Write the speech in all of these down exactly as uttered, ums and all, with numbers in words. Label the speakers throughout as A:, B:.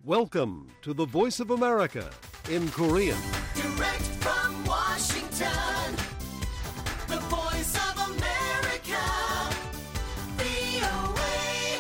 A: Welcome to the Voice of America in Korean.
B: Direct from Washington, the Voice of America, 브이오에이.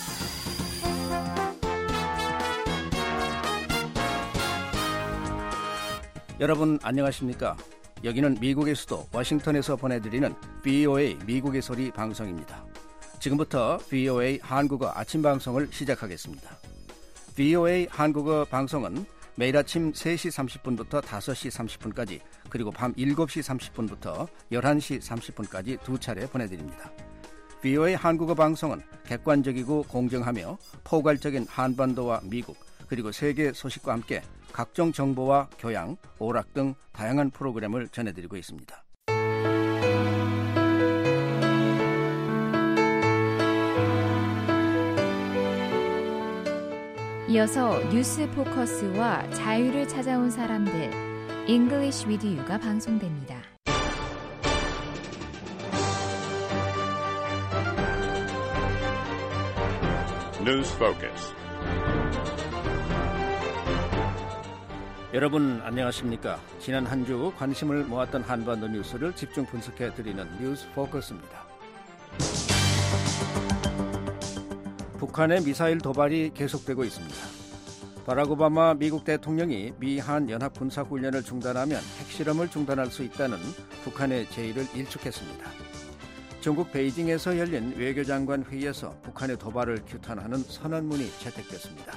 C: 여러분 안녕하십니까? 여기는 미국의 수도 워싱턴에서 보내드리는 브이오에이 미국의 소리 방송입니다. 지금부터 브이오에이 한국어 아침 방송을 시작하겠습니다. 브이오에이 한국어 방송은 매일 아침 세 시 삼십 분부터 다섯 시 삼십 분까지 그리고 밤 일곱 시 삼십 분부터 열한 시 삼십 분까지 두 차례 보내드립니다. 브이오에이 한국어 방송은 객관적이고 공정하며 포괄적인 한반도와 미국 그리고 세계 소식과 함께 각종 정보와 교양, 오락 등 다양한 프로그램을 전해드리고 있습니다.
D: 이어서 뉴스 포커스와 자유를 찾아온 사람들, English with You가 방송됩니다.
E: News Focus.
C: 여러분 안녕하십니까? 지난 한 주 관심을 모았던 한반도 뉴스를 집중 분석해드리는 뉴스 포커스입니다. 북한의 미사일 도발이 계속되고 있습니다. 바락 오바마 미국 대통령이 미한 연합 군사훈련을 중단하면 핵실험을 중단할 수 있다는 북한의 제의를 일축했습니다. 중국 베이징에서 열린 외교장관 회의에서 북한의 도발을 규탄하는 선언문이 채택됐습니다.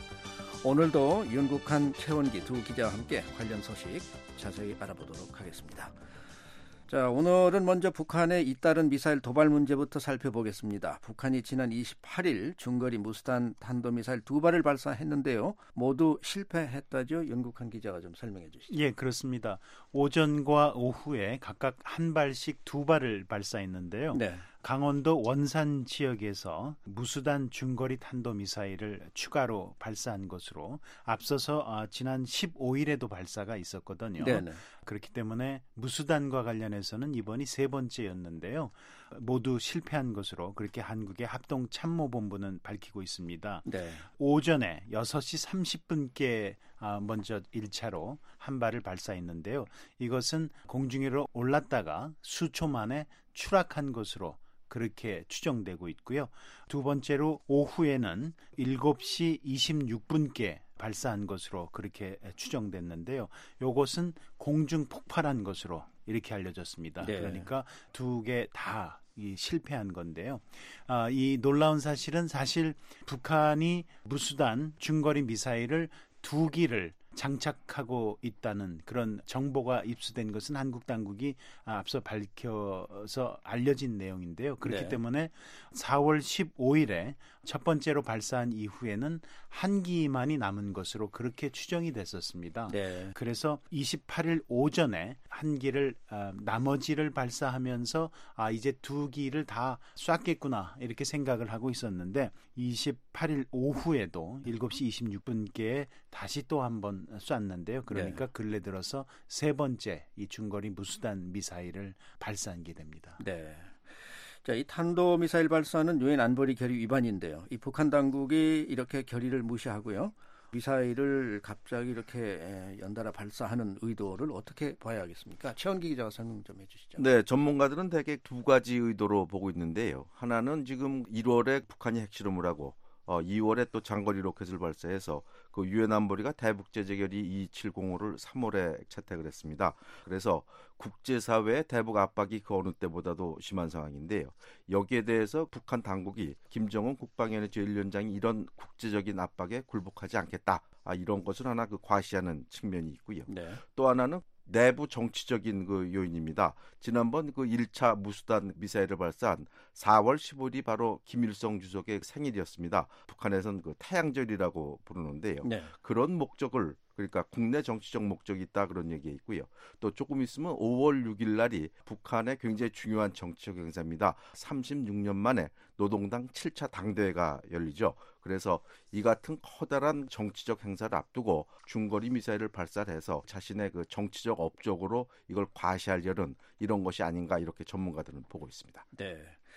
C: 오늘도 윤국한, 최원기 두 기자와 함께 관련 소식 자세히 알아보도록 하겠습니다. 자, 오늘은 먼저 북한의 잇따른 미사일 도발 문제부터 살펴보겠습니다. 북한이 지난 이십팔 일 중거리 무수단 탄도미사일 두 발을 발사했는데요. 모두 실패했다죠? 윤국한 기자가 좀 설명해 주시죠.
F: 예, 그렇습니다. 오전과 오후에 각각 한 발씩 두 발을 발사했는데요.
C: 네.
F: 강원도 원산 지역에서 무수단 중거리 탄도미사일을 추가로 발사한 것으로 앞서서 어, 지난 십오 일에도 발사가 있었거든요.
C: 네네.
F: 그렇기 때문에 무수단과 관련해서는 이번이 세 번째였는데요. 모두 실패한 것으로 그렇게 한국의 합동참모본부는 밝히고 있습니다.
C: 네.
F: 오전에 여섯 시 삼십 분께 먼저 일 차로 한 발을 발사했는데요. 이것은 공중 위로 올랐다가 수초 만에 추락한 것으로 그렇게 추정되고 있고요. 두 번째로 오후에는 일곱 시 이십육 분께 발사한 것으로 그렇게 추정됐는데요. 이것은 공중 폭발한 것으로 이렇게 알려졌습니다.
C: 네.
F: 그러니까 두 개 다 이 실패한 건데요. 아, 이 놀라운 사실은 사실 북한이 무수단 중거리 미사일을 두 기를 장착하고 있다는 그런 정보가 입수된 것은 한국 당국이 앞서 밝혀서 알려진 내용인데요. 그렇기
C: 네.
F: 때문에 사월 십오 일에 첫 번째로 발사한 이후에는 한 기만이 남은 것으로 그렇게 추정이 됐었습니다.
C: 네.
F: 그래서 이십팔 일 오전에 한 기를 어, 나머지를 발사하면서 아 이제 두 기를 다 쐈겠구나 이렇게 생각을 하고 있었는데 이십팔 일 오후에도 일곱 시 이십육 분께 다시 또 한 번 쐈는데요. 그러니까
C: 네.
F: 근래 들어서 세 번째 이 중거리 무수단 미사일을 발사한 게 됩니다.
C: 네. 자, 이 탄도미사일 발사는 유엔 안보리 결의 위반인데요. 이 북한 당국이 이렇게 결의를 무시하고요. 미사일을 갑자기 이렇게 연달아 발사하는 의도를 어떻게 봐야 하겠습니까? 최원기 기자가 설명 좀 해주시죠.
G: 네, 전문가들은 대개 두 가지 의도로 보고 있는데요. 하나는 지금 일월에 북한이 핵실험을 하고 어, 이월에 또 장거리 로켓을 발사해서 그 유엔 안보리가 대북제재결의 이이칠공오를 삼월에 채택을 했습니다. 그래서 국제사회의 대북 압박이 그 어느 때보다도 심한 상황인데요. 여기에 대해서 북한 당국이 김정은 국방위원회 제일 위원장이 이런 국제적인 압박에 굴복하지 않겠다. 아, 이런 것을 하나 그 과시하는 측면이 있고요.
C: 네.
G: 또 하나는 내부 정치적인 그 요인입니다. 지난번 그 일 차 무수단 미사일을 발사한 사월 십오일이 바로 김일성 주석의 생일이었습니다. 북한에서는 그 태양절이라고 부르는데요.
C: 네.
G: 그런 목적을 그러니까 국내 정치적 목적이 있다 그런 얘기가 있고요. 또 조금 있으면 오월 육일 날이 북한의 굉장히 중요한 정치적 행사입니다. 삼십육 년 만에 노동당 칠 차 당대회가 열리죠. 그래서 이 같은 커다란 정치적 행사를 앞두고 중거리 미사일을 발사해서 자신의 그 정치적 업적으로 이걸 과시하려는 이런 것이 아닌가 이렇게 전문가들은 보고 있습니다.
C: 네.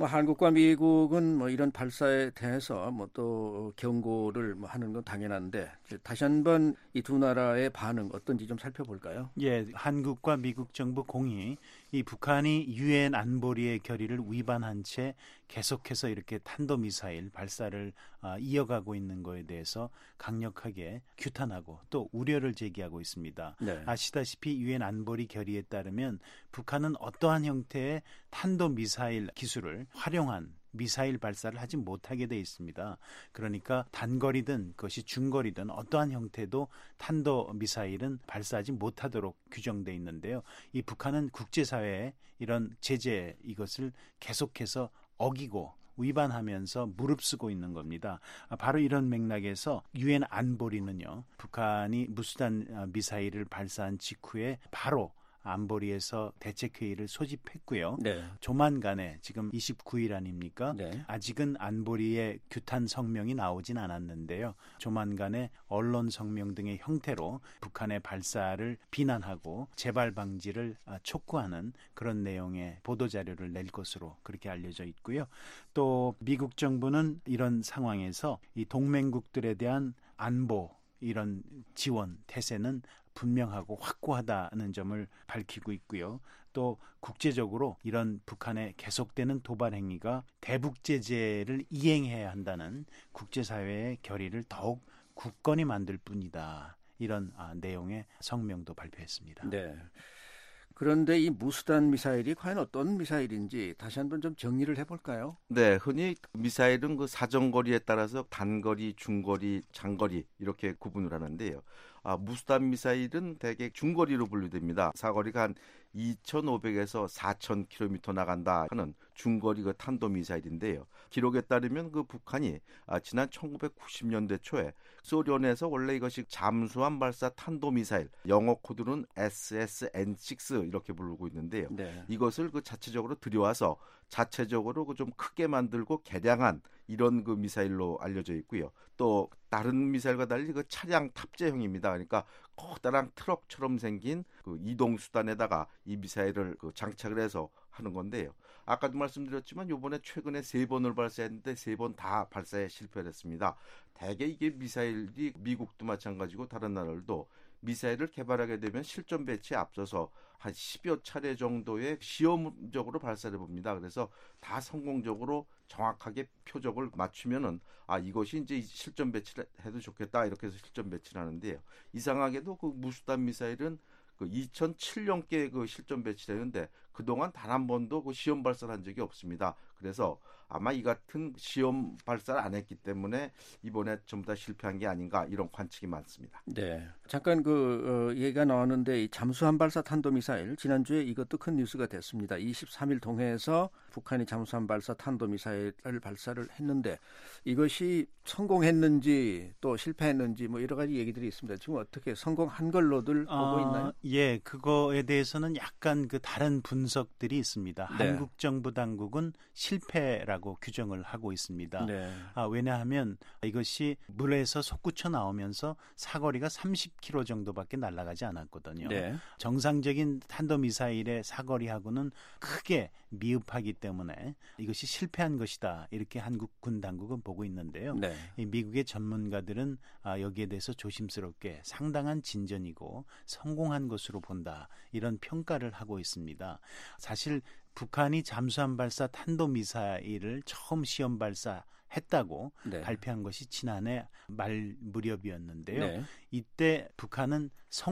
C: 뭐 한국과 미국은 뭐 이런 발사에 대해서 뭐 또 경고를 뭐 하는 건 당연한데 다시 한번 이 두 나라의 반응 어떤지 좀 살펴볼까요?
F: 예, 한국과 미국 정부 공이 이 북한이 유엔 안보리의 결의를 위반한 채 계속해서 이렇게 탄도미사일 발사를 아, 이어가고 있는 거에 대해서 강력하게 규탄하고 또 우려를 제기하고 있습니다.
C: 네.
F: 아시다시피 유엔 안보리 결의에 따르면 북한은 어떠한 형태의 탄도미사일 기술을 활용한 미사일 발사를 하지 못하게 돼 있습니다. 그러니까 단거리든 그것이 중거리든 어떠한 형태도 탄도 미사일은 발사하지 못하도록 규정돼 있는데요. 이 북한은 국제사회에 이런 제재 이것을 계속해서 어기고 위반하면서 무릅쓰고 있는 겁니다. 바로 이런 맥락에서 유엔 안보리는요. 북한이 무수단 미사일을 발사한 직후에 바로 안보리에서 대책회의를 소집했고요.
C: 네.
F: 조만간에 지금 이십구 일 아닙니까?
C: 네.
F: 아직은 안보리의 규탄 성명이 나오진 않았는데요. 조만간에 언론 성명 등의 형태로 북한의 발사를 비난하고 재발 방지를 촉구하는 그런 내용의 보도자료를 낼 것으로 그렇게 알려져 있고요. 또 미국 정부는 이런 상황에서 이 동맹국들에 대한 안보 이런 지원 태세는 분명하고 확고하다는 점을 밝히고 있고요. 또 국제적으로 이런 북한의 계속되는 도발 행위가 대북 제재를 이행해야 한다는 국제사회의 결의를 더욱 굳건히 만들 뿐이다. 이런 아, 내용의 성명도 발표했습니다.
C: 네. 그런데 이 무수단 미사일이 과연 어떤 미사일인지 다시 한번 좀 정리를 해볼까요?
G: 네, 흔히 미사일은 그 사정거리에 따라서 단거리, 중거리, 장거리 이렇게 구분을 하는데요. 아, 무수단 미사일은 대개 중거리로 분류됩니다. 사거리가 한 이천오백에서 사천 킬로미터 나간다 하는 중거리 그 탄도 미사일인데요. 기록에 따르면 그 북한이 아, 지난 천구백구십 년대 초에 소련에서 원래 이것이 잠수함 발사 탄도 미사일, 영어 코드는 에스에스엔 육 이렇게 부르고 있는데요.
C: 네.
G: 이것을 그 자체적으로 들여와서 자체적으로 그 좀 크게 만들고 개량한 이런 그 미사일로 알려져 있고요. 또 다른 미사일과 달리 그 차량 탑재형입니다. 그러니까 커다란 트럭처럼 생긴 그 이동 수단에다가 이 미사일을 그 장착을 해서 하는 건데요. 아까도 말씀드렸지만 이번에 최근에 세 번을 발사했는데 세 번 다 발사에 실패했습니다. 대개 이게 미사일이 미국도 마찬가지고 다른 나라들도 미사일을 개발하게 되면 실전 배치에 앞서서 한 십여 차례 정도의 시험적으로 발사를 봅니다. 그래서 다 성공적으로 정확하게 표적을 맞추면은 아 이것이 이제 실전 배치를 해도 좋겠다 이렇게 해서 실전 배치를 하는데요. 이상하게도 그 무수단 미사일은 그 이천칠 년께 그 실전 배치되는데 그동안 단 한 번도 그 시험 발사를 한 적이 없습니다. 그래서 아마 이 같은 시험 발사를 안 했기 때문에 이번에 전부 다 실패한 게 아닌가 이런 관측이 많습니다.
C: 네, 잠깐 그 어, 얘기가 나왔는데 이 잠수함 발사 탄도미사일 지난주에 이것도 큰 뉴스가 됐습니다. 이십삼 일 동해에서 북한이 잠수함 발사 탄도미사일을 발사를 했는데 이것이 성공했는지 또 실패했는지 뭐 여러 가지 얘기들이 있습니다. 지금 어떻게 성공한 걸로들
F: 어,
C: 보고 있나요?
F: 예, 그거에 대해서는 약간 그 다른 분석들이 있습니다.
C: 네.
F: 한국 정부 당국은 실패라고 규정을 하고 있습니다.
C: 네.
F: 아, 왜냐하면 이것이 물에서 솟구쳐 나오면서 사거리가 삼십 킬로미터 정도밖에 날아가지 않았거든요.
C: 네.
F: 정상적인 탄도미사일의 사거리하고는 크게 미흡하기 때문에 이것이 실패한 것이다. 이렇게 한국 군 당국은 보고 있는데요.
C: 네.
F: 이 미국의 전문가들은 아, 여기에 대해서 조심스럽게 상당한 진전이고 성공한 것으로 본다. 이런 평가를 하고 있습니다. 사실 북한이 잠수함 발사 탄도미사일을 처음 시험 발사했다고
C: 네.
F: 발표한 것이 지난해 말 무렵이었는데요.
C: 네.
F: 이때 북한은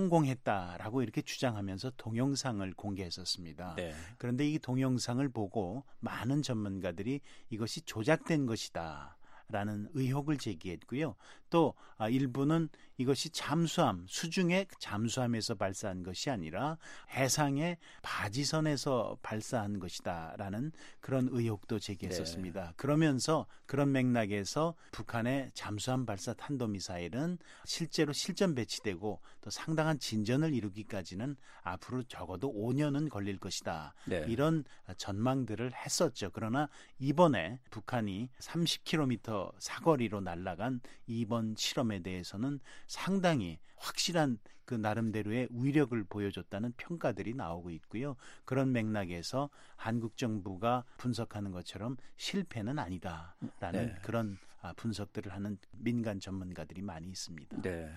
F: 성공했다라고 이렇게 주장하면서 동영상을 공개했었습니다.
C: 네.
F: 그런데 이 동영상을 보고 많은 전문가들이 이것이 조작된 것이다. 라는 의혹을 제기했고요. 또 일부는 이것이 잠수함, 수중의 잠수함에서 발사한 것이 아니라 해상의 바지선에서 발사한 것이다 라는 그런 의혹도 제기했었습니다. 네. 그러면서 그런 맥락에서 북한의 잠수함 발사 탄도미사일은 실제로 실전 배치되고 또 상당한 진전을 이루기까지는 앞으로 적어도 오 년은 걸릴 것이다.
C: 네.
F: 이런 전망들을 했었죠. 그러나 이번에 북한이 삼십 킬로미터 사거리로 날아간 이번 이번 실험에 대해서는 상당히 확실한 그 나름대로의 위력을 보여줬다는 평가들이 나오고 있고요. 그런 맥락에서 한국 정부가 분석하는 것처럼 실패는 아니다라는
C: 네.
F: 그런 분석들을 하는 민간 전문가들이 많이 있습니다.
C: 네.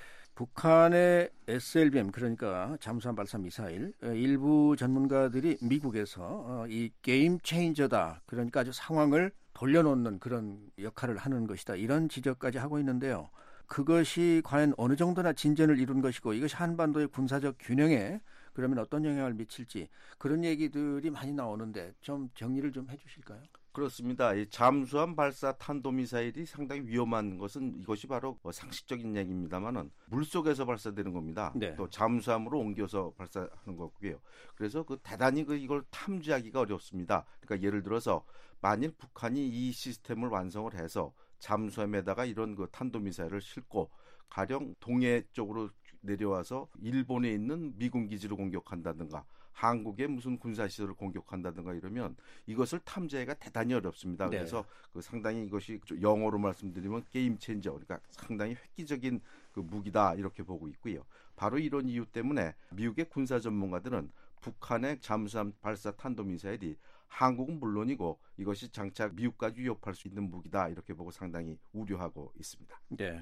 C: 북한의 에스엘비엠 그러니까 잠수함 발사 미사일 일부 전문가들이 미국에서 이 게임 체인저다. 그러니까 아주 상황을 돌려놓는 그런 역할을 하는 것이다. 이런 지적까지 하고 있는데요. 그것이 과연 어느 정도나 진전을 이룬 것이고 이것이 한반도의 군사적 균형에 그러면 어떤 영향을 미칠지 그런 얘기들이 많이 나오는데 좀 정리를 좀 해주실까요?
G: 그렇습니다. 이 잠수함 발사 탄도미사일이 상당히 위험한 것은 이것이 바로 상식적인 얘기입니다만은 물속에서 발사되는 겁니다.
C: 네.
G: 또 잠수함으로 옮겨서 발사하는 거고요. 그래서 그 대단히 그 이걸 탐지하기가 어렵습니다. 그러니까 예를 들어서 만일 북한이 이 시스템을 완성을 해서 잠수함에다가 이런 그 탄도미사일을 싣고 가령 동해 쪽으로 내려와서 일본에 있는 미군 기지를 공격한다든가 한국의 무슨 군사시설을 공격한다든가 이러면 이것을 탐지하기가 대단히 어렵습니다.
C: 네.
G: 그래서 그 상당히 이것이 영어로 말씀드리면 게임 체인저, 그러니까 상당히 획기적인 그 무기다 이렇게 보고 있고요. 바로 이런 이유 때문에 미국의 군사 전문가들은 북한의 잠수함 발사 탄도미사일이 한국은 물론이고 이것이 장차 미국까지 위협할 수 있는 무기다 이렇게 보고 상당히 우려하고 있습니다.
C: 네.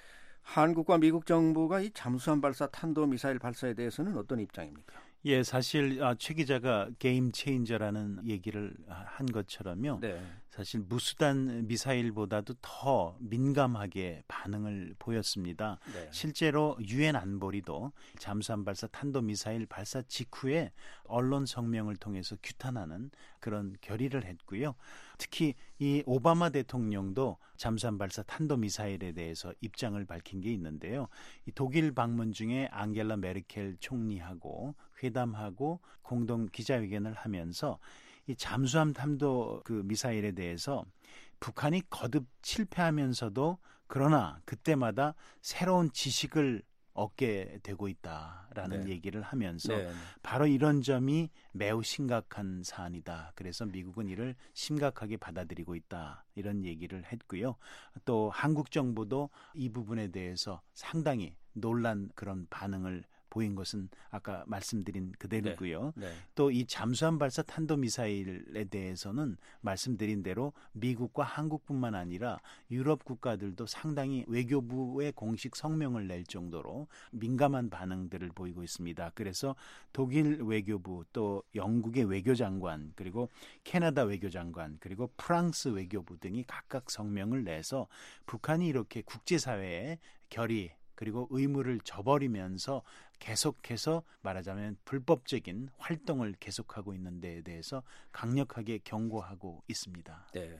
C: 한국과 미국 정부가 이 잠수함 발사 탄도미사일 발사에 대해서는 어떤 입장입니까?
F: 예, 사실 최 기자가 게임 체인저라는 얘기를 한 것처럼요.
C: 네.
F: 사실 무수단 미사일보다도 더 민감하게 반응을 보였습니다.
C: 네.
F: 실제로 유엔 안보리도 잠수함 발사 탄도미사일 발사 직후에 언론 성명을 통해서 규탄하는 그런 결의를 했고요. 특히 이 오바마 대통령도 잠수함 발사 탄도미사일에 대해서 입장을 밝힌 게 있는데요. 이 독일 방문 중에 앙겔라 메르켈 총리하고 회담하고 공동 기자회견을 하면서 이 잠수함 탄도 그 미사일에 대해서 북한이 거듭 실패하면서도 그러나 그때마다 새로운 지식을 얻게 되고 있다라는
C: 네.
F: 얘기를 하면서
C: 네.
F: 바로 이런 점이 매우 심각한 사안이다. 그래서 미국은 이를 심각하게 받아들이고 있다. 이런 얘기를 했고요. 또 한국 정부도 이 부분에 대해서 상당히 놀란 그런 반응을 보인 것은 아까 말씀드린 그대로고요.
C: 네. 네.
F: 또 이 잠수함 발사 탄도미사일에 대해서는 말씀드린 대로 미국과 한국뿐만 아니라 유럽 국가들도 상당히 외교부의 공식 성명을 낼 정도로 민감한 반응들을 보이고 있습니다. 그래서 독일 외교부 또 영국의 외교장관 그리고 캐나다 외교장관 그리고 프랑스 외교부 등이 각각 성명을 내서 북한이 이렇게 국제사회에 결의 그리고 의무를 저버리면서 계속해서 말하자면 불법적인 활동을 계속하고 있는 데에 대해서 강력하게 경고하고 있습니다.
C: 네.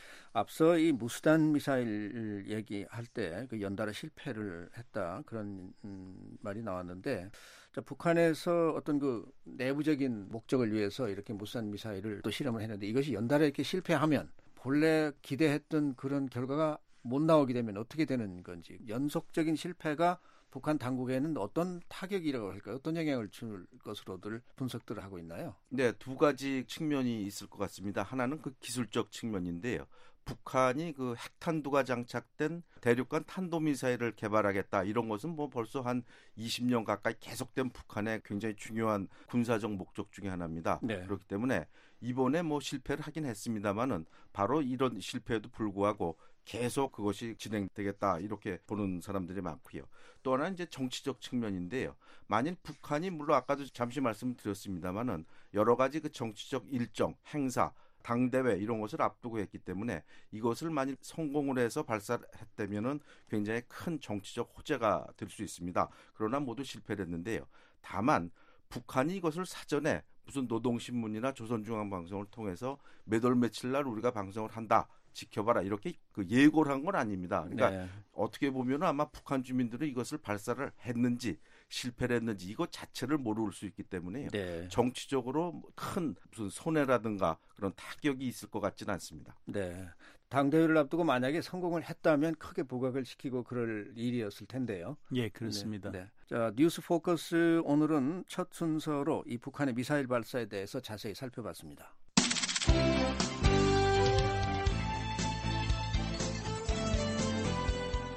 C: 앞서 이 무수단 미사일 얘기할 때 그 연달아 실패를 했다 그런 음, 말이 나왔는데 자, 북한에서 어떤 그 내부적인 목적을 위해서 이렇게 무수단 미사일을 또 실험을 했는데 이것이 연달아 이렇게 실패하면 본래 기대했던 그런 결과가 못 나오게 되면 어떻게 되는 건지 연속적인 실패가 북한 당국에는 어떤 타격이라고 할까요? 어떤 영향을 줄 것으로들 분석들을 하고 있나요?
G: 네, 두 가지 측면이 있을 것 같습니다. 하나는 그 기술적 측면인데요. 북한이 그 핵탄두가 장착된 대륙간 탄도미사일을 개발하겠다 이런 것은 뭐 벌써 한 이십 년 가까이 계속된 북한의 굉장히 중요한 군사적 목적 중에 하나입니다.
C: 네.
G: 그렇기 때문에 이번에 뭐 실패를 하긴 했습니다만은 바로 이런 실패에도 불구하고 계속 그것이 진행되겠다 이렇게 보는 사람들이 많고요. 또 하나는 이제 정치적 측면인데요. 만일 북한이 물론 아까도 잠시 말씀드렸습니다만은 여러 가지 그 정치적 일정, 행사 당대회 이런 것을 앞두고 했기 때문에 이것을 만일 성공을 해서 발사를 했다면은 굉장히 큰 정치적 호재가 될 수 있습니다. 그러나 모두 실패를 했는데요. 다만 북한이 이것을 사전에 무슨 노동신문이나 조선중앙방송을 통해서 몇 월 며칠 날 우리가 방송을 한다. 지켜봐라 이렇게 그 예고를 한 건 아닙니다. 그러니까
C: 네.
G: 어떻게 보면 아마 북한 주민들은 이것을 발사를 했는지 실패를 했는지 이것 자체를 모를 수 있기 때문에요.
C: 네.
G: 정치적으로 큰 무슨 손해라든가 그런 타격이 있을 것 같지는 않습니다.
C: 네. 당대회를 앞두고 만약에 성공을 했다면 크게 부각을 시키고 그럴 일이었을 텐데요.
F: 예, 그렇습니다.
C: 네. 네. 자, 뉴스 포커스 오늘은 첫 순서로 이 북한의 미사일 발사에 대해서 자세히 살펴봤습니다.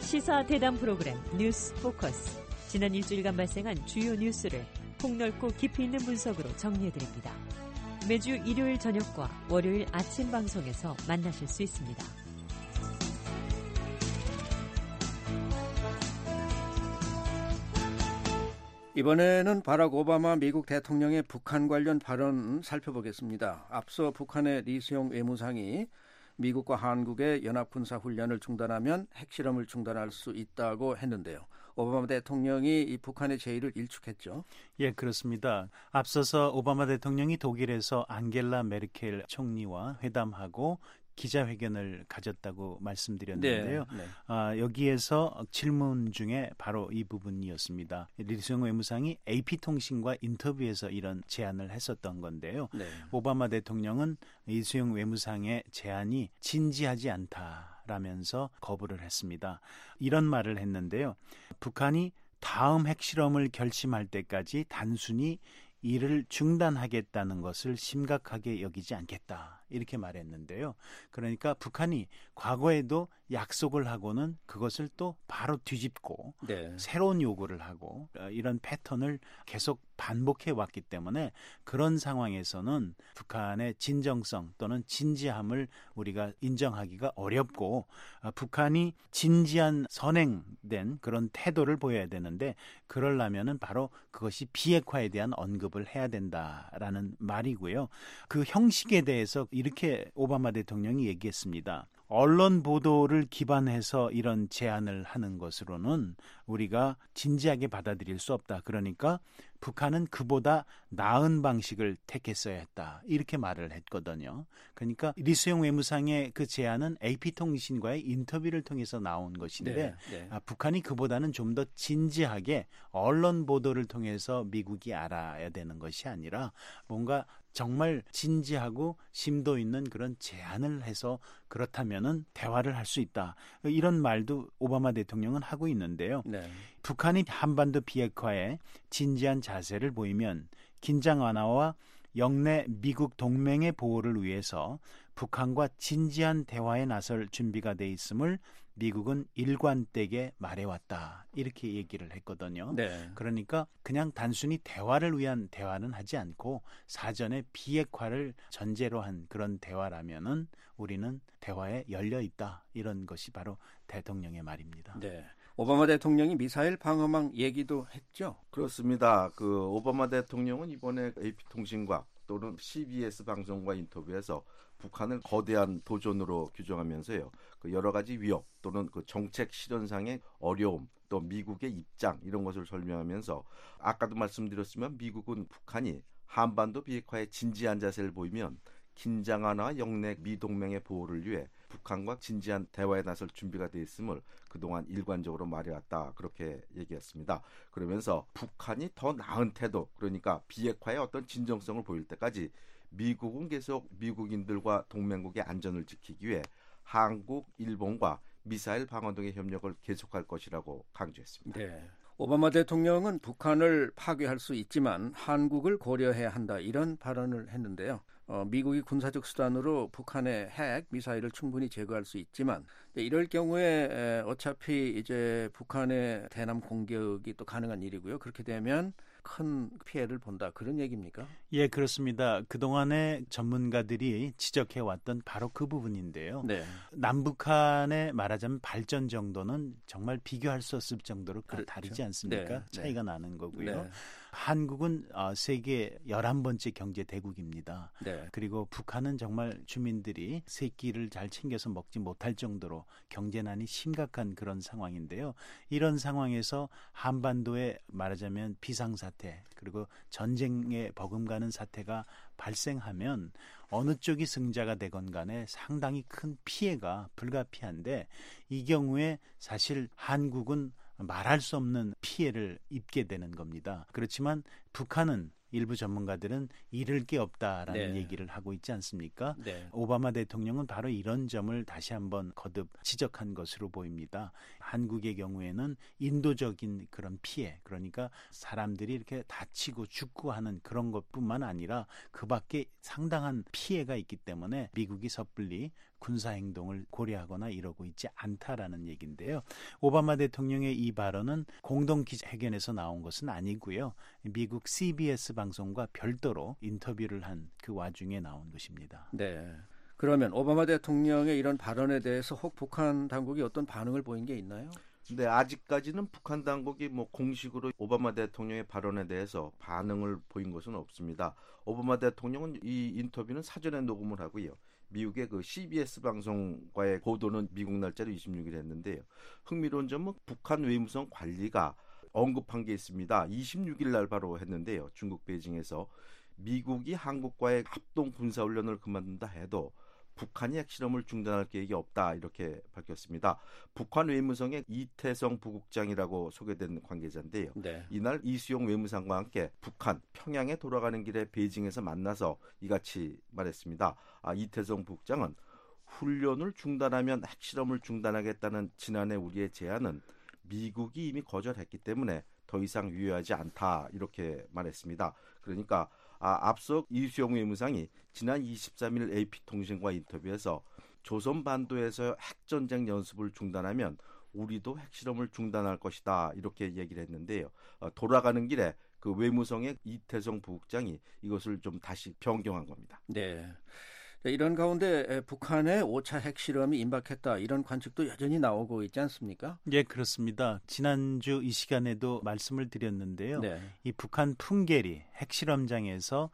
H: 시사 대담 프로그램 뉴스 포커스. 지난 일주일간 발생한 주요 뉴스를 폭넓고 깊이 있는 분석으로 정리해드립니다. 매주 일요일 저녁과 월요일 아침 방송에서 만나실 수 있습니다.
C: 이번에는 바락 오바마 미국 대통령의 북한 관련 발언 살펴보겠습니다. 앞서 북한의 리수용 외무상이 미국과 한국의 연합군사훈련을 중단하면 핵실험을 중단할 수 있다고 했는데요. 오바마 대통령이 이 북한의 제의를 일축했죠.
F: 예, 그렇습니다. 앞서서 오바마 대통령이 독일에서 안겔라 메르켈 총리와 회담하고 기자회견을 가졌다고 말씀드렸는데요. 네, 네. 아, 여기에서 질문 중에 바로 이 부분이었습니다. 리수용 외무상이 에이피통신과 인터뷰에서 이런 제안을 했었던 건데요. 네. 오바마 대통령은 리수용 외무상의 제안이 진지하지 않다라면서 거부를 했습니다. 이런 말을 했는데요. 북한이 다음 핵실험을 결심할 때까지 단순히 이를 중단하겠다는 것을 심각하게 여기지 않겠다. 이렇게 말했는데요. 그러니까 북한이 과거에도 약속을 하고는 그것을 또 바로 뒤집고 네. 새로운 요구를 하고 이런 패턴을 계속 반복해 왔기 때문에 그런 상황에서는 북한의 진정성 또는 진지함을 우리가 인정하기가 어렵고 북한이 진지한 선행된 그런 태도를 보여야 되는데 그러려면은 바로 그것이 비핵화에 대한 언급을 해야 된다라는 말이고요. 그 형식에 대해서 이렇게 오바마 대통령이 얘기했습니다. 언론 보도를 기반해서 이런 제안을 하는 것으로는 우리가 진지하게 받아들일 수 없다. 그러니까 북한은 그보다 나은 방식을 택했어야 했다. 이렇게 말을 했거든요. 그러니까 리수용 외무상의 그 제안은 에이피통신과의 인터뷰를 통해서 나온 것인데 네, 네. 아, 북한이 그보다는 좀 더 진지하게 언론 보도를 통해서 미국이 알아야 되는 것이 아니라 뭔가 정말 진지하고 심도 있는 그런 제안을 해서 그렇다면은 대화를 할 수 있다. 이런 말도 오바마 대통령은 하고 있는데요. 네. 북한이 한반도 비핵화에 진지한 자세를 보이면 긴장 완화와 영내 미국 동맹의 보호를 위해서 북한과 진지한 대화에 나설 준비가 돼 있음을 미국은 일관되게 말해왔다. 이렇게 얘기를 했거든요. 네. 그러니까 그냥 단순히 대화를 위한 대화는 하지 않고 사전에 비핵화를 전제로 한 그런 대화라면은 우리는 대화에 열려 있다. 이런 것이 바로 대통령의 말입니다.
C: 네. 오바마 대통령이 미사일 방어망 얘기도 했죠?
G: 그렇습니다. 그 오바마 대통령은 이번에 에이피통신과 또는 씨비에스 방송과 인터뷰에서 북한을 거대한 도전으로 규정하면서요. 그 여러 가지 위협 또는 그 정책 실현상의 어려움 또 미국의 입장 이런 것을 설명하면서 아까도 말씀드렸지만 미국은 북한이 한반도 비핵화에 진지한 자세를 보이면 긴장 완화 영내 미동맹의 보호를 위해 북한과 진지한 대화에 나설 준비가 돼 있음을 그동안 일관적으로 말해왔다. 그렇게 얘기했습니다. 그러면서 북한이 더 나은 태도 그러니까 비핵화의 어떤 진정성을 보일 때까지 미국은 계속 미국인들과 동맹국의 안전을 지키기 위해 한국, 일본과 미사일 방어 등의 협력을 계속할 것이라고 강조했습니다.
C: 네. 오바마 대통령은 북한을 파괴할 수 있지만 한국을 고려해야 한다 이런 발언을 했는데요. 어, 미국이 군사적 수단으로 북한의 핵 미사일을 충분히 제거할 수 있지만 이럴 경우에 에, 어차피 이제 북한의 대남 공격이 또 가능한 일이고요. 그렇게 되면 큰 피해를 본다 그런 얘기입니까?
F: 예, 그렇습니다. 그동안에 전문가들이 지적해왔던 바로 그 부분인데요. 네. 남북한의 말하자면 발전 정도는 정말 비교할 수 없을 정도로 그렇죠. 다르지 않습니까? 네. 차이가 네. 나는 거고요. 네. 한국은 세계 열한 번째 경제 대국입니다. 네. 그리고 북한은 정말 주민들이 세 끼를 잘 챙겨서 먹지 못할 정도로 경제난이 심각한 그런 상황인데요. 이런 상황에서 한반도에 말하자면 비상사태 그리고 전쟁에 버금가는 사태가 발생하면 어느 쪽이 승자가 되건 간에 상당히 큰 피해가 불가피한데 이 경우에 사실 한국은 말할 수 없는 피해를 입게 되는 겁니다. 그렇지만 북한은 일부 전문가들은 잃을 게 없다라는 네. 얘기를 하고 있지 않습니까? 네. 오바마 대통령은 바로 이런 점을 다시 한번 거듭 지적한 것으로 보입니다. 한국의 경우에는 인도적인 그런 피해, 그러니까 사람들이 이렇게 다치고 죽고 하는 그런 것뿐만 아니라 그 밖에 상당한 피해가 있기 때문에 미국이 섣불리 군사 행동을 고려하거나 이러고 있지 않다라는 얘기인데요. 오바마 대통령의 이 발언은 공동 기자회견에서 나온 것은 아니고요. 미국 씨비에스 방송과 별도로 인터뷰를 한 그 와중에 나온 것입니다.
C: 네. 그러면 오바마 대통령의 이런 발언에 대해서 혹 북한 당국이 어떤 반응을 보인 게 있나요?
G: 근데 아직까지는 북한 당국이 뭐 공식으로 오바마 대통령의 발언에 대해서 반응을 보인 것은 없습니다. 오바마 대통령은 이 인터뷰는 사전에 녹음을 하고요. 미국의 그 씨비에스 방송과의 보도는 미국 날짜로 이십육 일 했는데요. 흥미로운 점은 북한 외무성 관리가 언급한 게 있습니다. 이십육 일 날 바로 했는데요. 중국 베이징에서 미국이 한국과의 합동 군사훈련을 그만둔다 해도 북한이 핵실험을 중단할 계획이 없다 이렇게 밝혔습니다. 북한 외무성의 이태성 부국장이라고 소개된 관계자인데요.
C: 네.
G: 이날 이수용 외무상과 함께 북한 평양에 돌아가는 길에 베이징에서 만나서 이같이 말했습니다. 아, 이태성 부국장은 훈련을 중단하면 핵실험을 중단하겠다는 지난해 우리의 제안은 미국이 이미 거절했기 때문에 더 이상 유효하지 않다 이렇게 말했습니다. 그러니까 아, 앞서 이수용 외무상이 지난 이십삼 일 에이피통신과 인터뷰에서 조선 반도에서 핵전쟁 연습을 중단하면 우리도 핵실험을 중단할 것이다 이렇게 얘기를 했는데요. 어, 돌아가는 길에 그 외무성의 이태성 부국장이 이것을 좀 다시 변경한 겁니다.
C: 네. 이런 가운데 북한의 오 차 핵실험이 임박했다 이런 관측도 여전히 나오고 있지 않습니까?
F: 예, 그렇습니다. 지난주 이 시간에도 말씀을 드렸는데요.
C: 네.
F: 이 북한 풍계리 핵실험장에서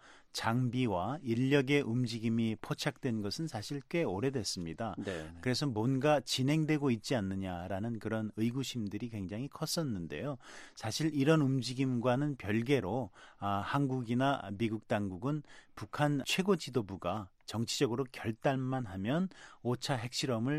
F: 장비와 인력의 움직임이 포착된 것은 사실 꽤 오래됐습니다.
C: 네.
F: 그래서 뭔가 진행되고 있지 않느냐라는 그런 의구심들이 굉장히 컸었는데요. 사실 이런 움직임과는 별개로 아, 한국이나 미국 당국은 북한 최고 지도부가 정치적으로 결단만 하면 오 차 핵실험을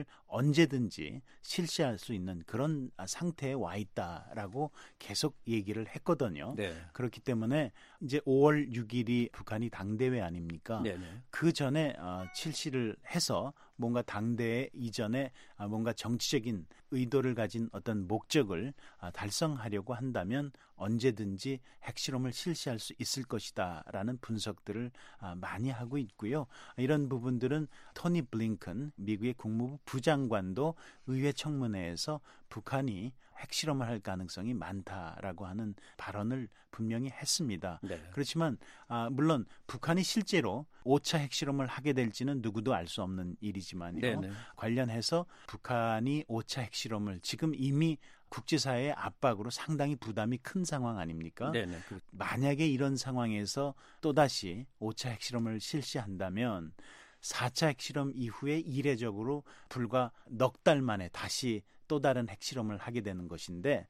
F: 언제든지 실시할 수 있는 그런 상태에 와 있다라고 계속 얘기를 했거든요.
C: 네.
F: 그렇기 때문에 이제 오월 육 일이 북한이 당대회 아닙니까?
C: 네네.
F: 그 전에 어, 실시를 해서 뭔가 당대회 이전에 아, 뭔가 정치적인 의도를 가진 어떤 목적을 아, 달성하려고 한다면 언제든지 핵실험을 실시할 수 있을 것이다라는 분석들을 아, 많이 하고 있고요. 이런 부분들은 토니 블링컨 미국의 국무부 부장관도 의회 청문회에서 북한이 핵실험을 할 가능성이 많다라고 하는 발언을 분명히 했습니다.
C: 네.
F: 그렇지만 아, 물론 북한이 실제로 오 차 핵실험을 하게 될지는 누구도 알 수 없는 일이지만요.
C: 네네.
F: 관련해서 북한이 오 차 핵실험을 지금 이미 국제사회의 압박으로 상당히 부담이 큰 상황 아닙니까?
C: 네네. 그,
F: 만약에 이런 상황에서 또다시 오 차 핵실험을 실시한다면 사 차 핵실험 이후에 이례적으로 불과 넉 달 만에 다시 또 다른 핵실험을 하게 되는 것인데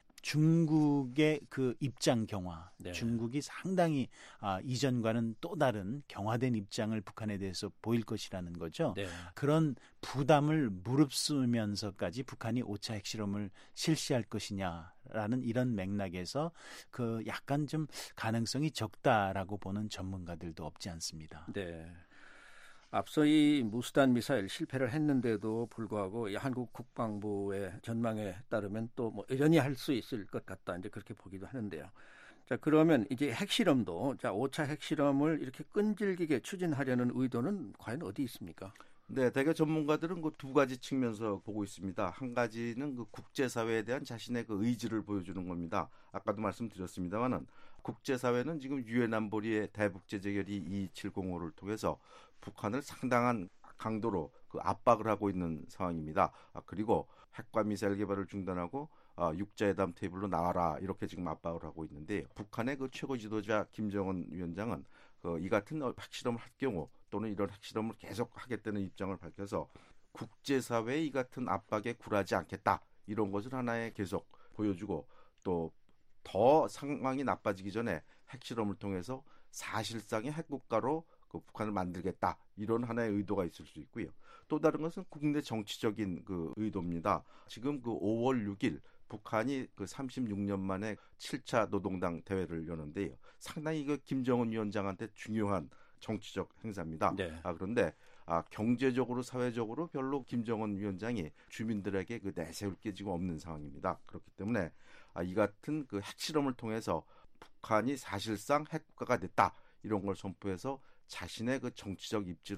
F: 중국의 그 입장 경화,
C: 네.
F: 중국이 상당히 아, 이전과는 또 다른 경화된 입장을 북한에 대해서 보일 것이라는 거죠.
C: 네.
F: 그런 부담을 무릅쓰면서까지 북한이 오 차 핵실험을 실시할 것이냐라는 이런 맥락에서 그 약간 좀 가능성이 적다라고 보는 전문가들도 없지 않습니다.
C: 네. 앞서 이 무수단 미사일 실패를 했는데도 불구하고 이 한국 국방부의 전망에 따르면 또 뭐 여전히 할 수 있을 것 같다 이제 그렇게 보기도 하는데요. 자 그러면 이제 핵실험도 자 오 차 핵실험을 이렇게 끈질기게 추진하려는 의도는 과연 어디 있습니까?
G: 네, 대개 전문가들은 그 두 가지 측면에서 보고 있습니다. 한 가지는 그 국제사회에 대한 자신의 그 의지를 보여주는 겁니다. 아까도 말씀드렸습니다만은 국제사회는 지금 유엔 안보리의 대북제재결의 이천칠백오를 통해서 북한을 상당한 강도로 그 압박을 하고 있는 상황입니다. 아, 그리고 핵과 미사일 개발을 중단하고 아, 육자회담 테이블로 나와라 이렇게 지금 압박을 하고 있는데 북한의 그 최고 지도자 김정은 위원장은 그 이 같은 핵실험을 할 경우 또는 이런 핵실험을 계속 하겠다는 입장을 밝혀서 국제사회의 이 같은 압박에 굴하지 않겠다 이런 것을 하나에 계속 보여주고 또 더 상황이 나빠지기 전에 핵실험을 통해서 사실상의 핵국가로 그 북한을 만들겠다 이런 하나의 의도가 있을 수 있고요. 또 다른 것은 국내 정치적인 그 의도입니다. 지금 그 오월 육 일 북한이 그 삼십육 년 만에 칠 차 노동당 대회를 여는데요. 상당히 그 김정은 위원장한테 중요한 정치적 행사입니다.
C: 네.
G: 아, 그런데 아, 경제적으로 사회적으로 별로 김정은 위원장이 주민들에게 그 내세울 게 지금 없는 상황입니다. 그렇기 때문에 아, 이 같은 그 핵실험을 통해서 북한이 사실상 핵국가가 됐다 이런 걸 선포해서 자신의 그 정치적 입지를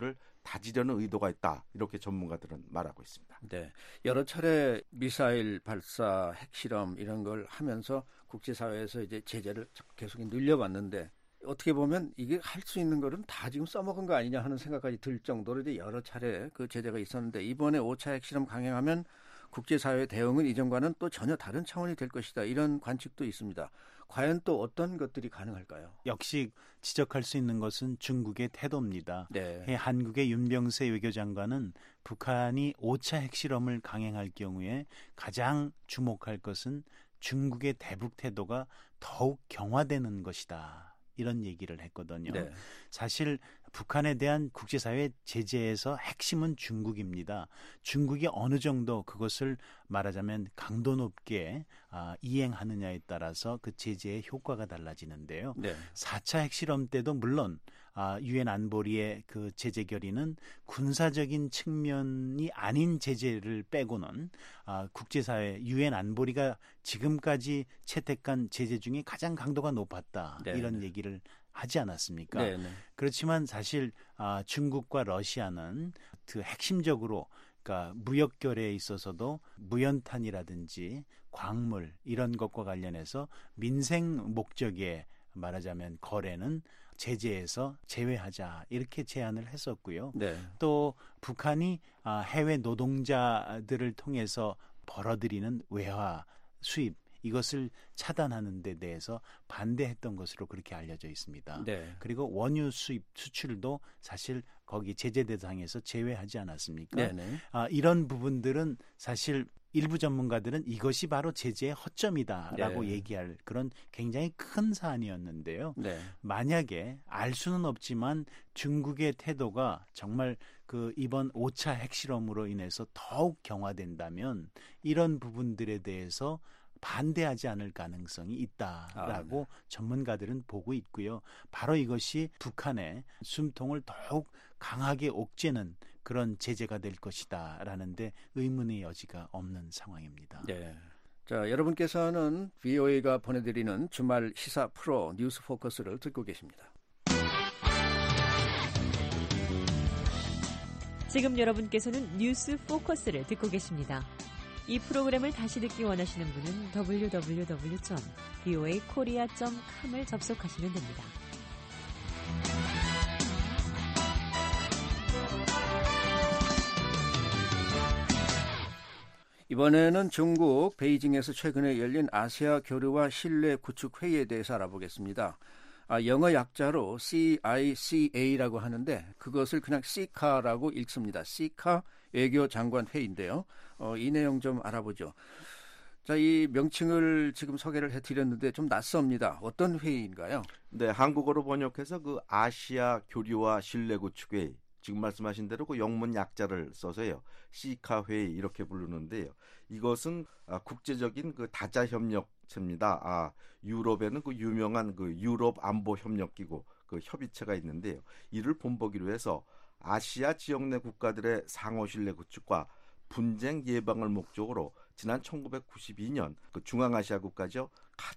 G: 다지려는 의도가 있다. 이렇게 전문가들은 말하고 있습니다.
C: 네, 여러 차례 미사일 발사, 핵실험 이런 걸 하면서 국제사회에서 이제 제재를 계속 늘려봤는데 어떻게 보면 이게 할 수 있는 거는 다 지금 써먹은 거 아니냐 하는 생각까지 들 정도로 이제 여러 차례 그 제재가 있었는데 이번에 오 차 핵실험 강행하면 국제사회 대응은 이전과는 또 전혀 다른 차원이 될 것이다. 이런 관측도 있습니다. 과연 또 어떤 것들이 가능할까요?
F: 역시 지적할 수 있는 것은 중국의 태도입니다.
C: 네.
F: 한국의 윤병세 외교장관은 북한이 오 차 핵실험을 강행할 경우에 가장 주목할 것은 중국의 대북 태도가 더욱 경화되는 것이다. 이런 얘기를 했거든요.
C: 네.
F: 사실 북한에 대한 국제사회 제재에서 핵심은 중국입니다. 중국이 어느 정도 그것을 말하자면 강도 높게 아, 이행하느냐에 따라서 그 제재의 효과가 달라지는데요.
C: 네.
F: 사 차 핵실험 때도 물론 아, 유엔 안보리의 그 제재 결의는 군사적인 측면이 아닌 제재를 빼고는 아, 국제사회 유엔 안보리가 지금까지 채택한 제재 중에 가장 강도가 높았다.
C: 네.
F: 이런 얘기를 하지 않았습니까?
C: 네, 네.
F: 그렇지만 사실 아, 중국과 러시아는 그 핵심적으로 그러니까 무역 거래에 있어서도 무연탄이라든지 광물 이런 것과 관련해서 민생 목적의 말하자면 거래는 제재에서 제외하자 이렇게 제안을 했었고요.
C: 네.
F: 또 북한이 아, 해외 노동자들을 통해서 벌어들이는 외화 수입 이것을 차단하는 데 대해서 반대했던 것으로 그렇게 알려져 있습니다.
C: 네.
F: 그리고 원유 수입 수출도 사실 거기 제재 대상에서 제외하지 않았습니까?
C: 네, 네.
F: 아, 이런 부분들은 사실 일부 전문가들은 이것이 바로 제재의 허점이다라고
C: 네.
F: 얘기할 그런 굉장히 큰 사안이었는데요.
C: 네.
F: 만약에 알 수는 없지만 중국의 태도가 정말 그 이번 오 차 핵실험으로 인해서 더욱 경화된다면 이런 부분들에 대해서 반대하지 않을 가능성이 있다라고
C: 아, 네.
F: 전문가들은 보고 있고요. 바로 이것이 북한의 숨통을 더욱 강하게 옥죄는 그런 제재가 될 것이다라는데 의문의 여지가 없는 상황입니다.
C: 네. 자, 여러분께서는 브이오에이가 보내드리는 주말 시사 프로 뉴스 포커스를 듣고 계십니다.
H: 지금 여러분께서는 뉴스 포커스를 듣고 계십니다. 이 프로그램을 다시 듣기 원하시는 분은 더블유 더블유 더블유 점 브이오에이 코리아 점 컴을 접속하시면 됩니다.
C: 이번에는 중국 베이징에서 최근에 열린 아시아 교류와 신뢰 구축 회의에 대해서 알아보겠습니다. 아, 영어 약자로 씨아이씨에이라고 하는데 그것을 그냥 시카라고 읽습니다. 시카 외교장관 회의인데요. 어, 이 내용 좀 알아보죠. 자, 이 명칭을 지금 소개를 해드렸는데 좀 낯섭니다. 어떤 회의인가요?
G: 네, 한국어로 번역해서 그 아시아 교류와 신뢰 구축 회의. 지금 말씀하신 대로 그 영문 약자를 써서요. 시카 회의 이렇게 부르는데요. 이것은 아, 국제적인 그 다자 협력체입니다. 아, 유럽에는 그 유명한 그 유럽 안보 협력 기구 그 협의체가 있는데요. 이를 본보기로 해서 아시아 지역 내 국가들의 상호 신뢰 구축과 분쟁 예방을 목적으로 지난 천구백구십이 년 그 중앙아시아 국가죠.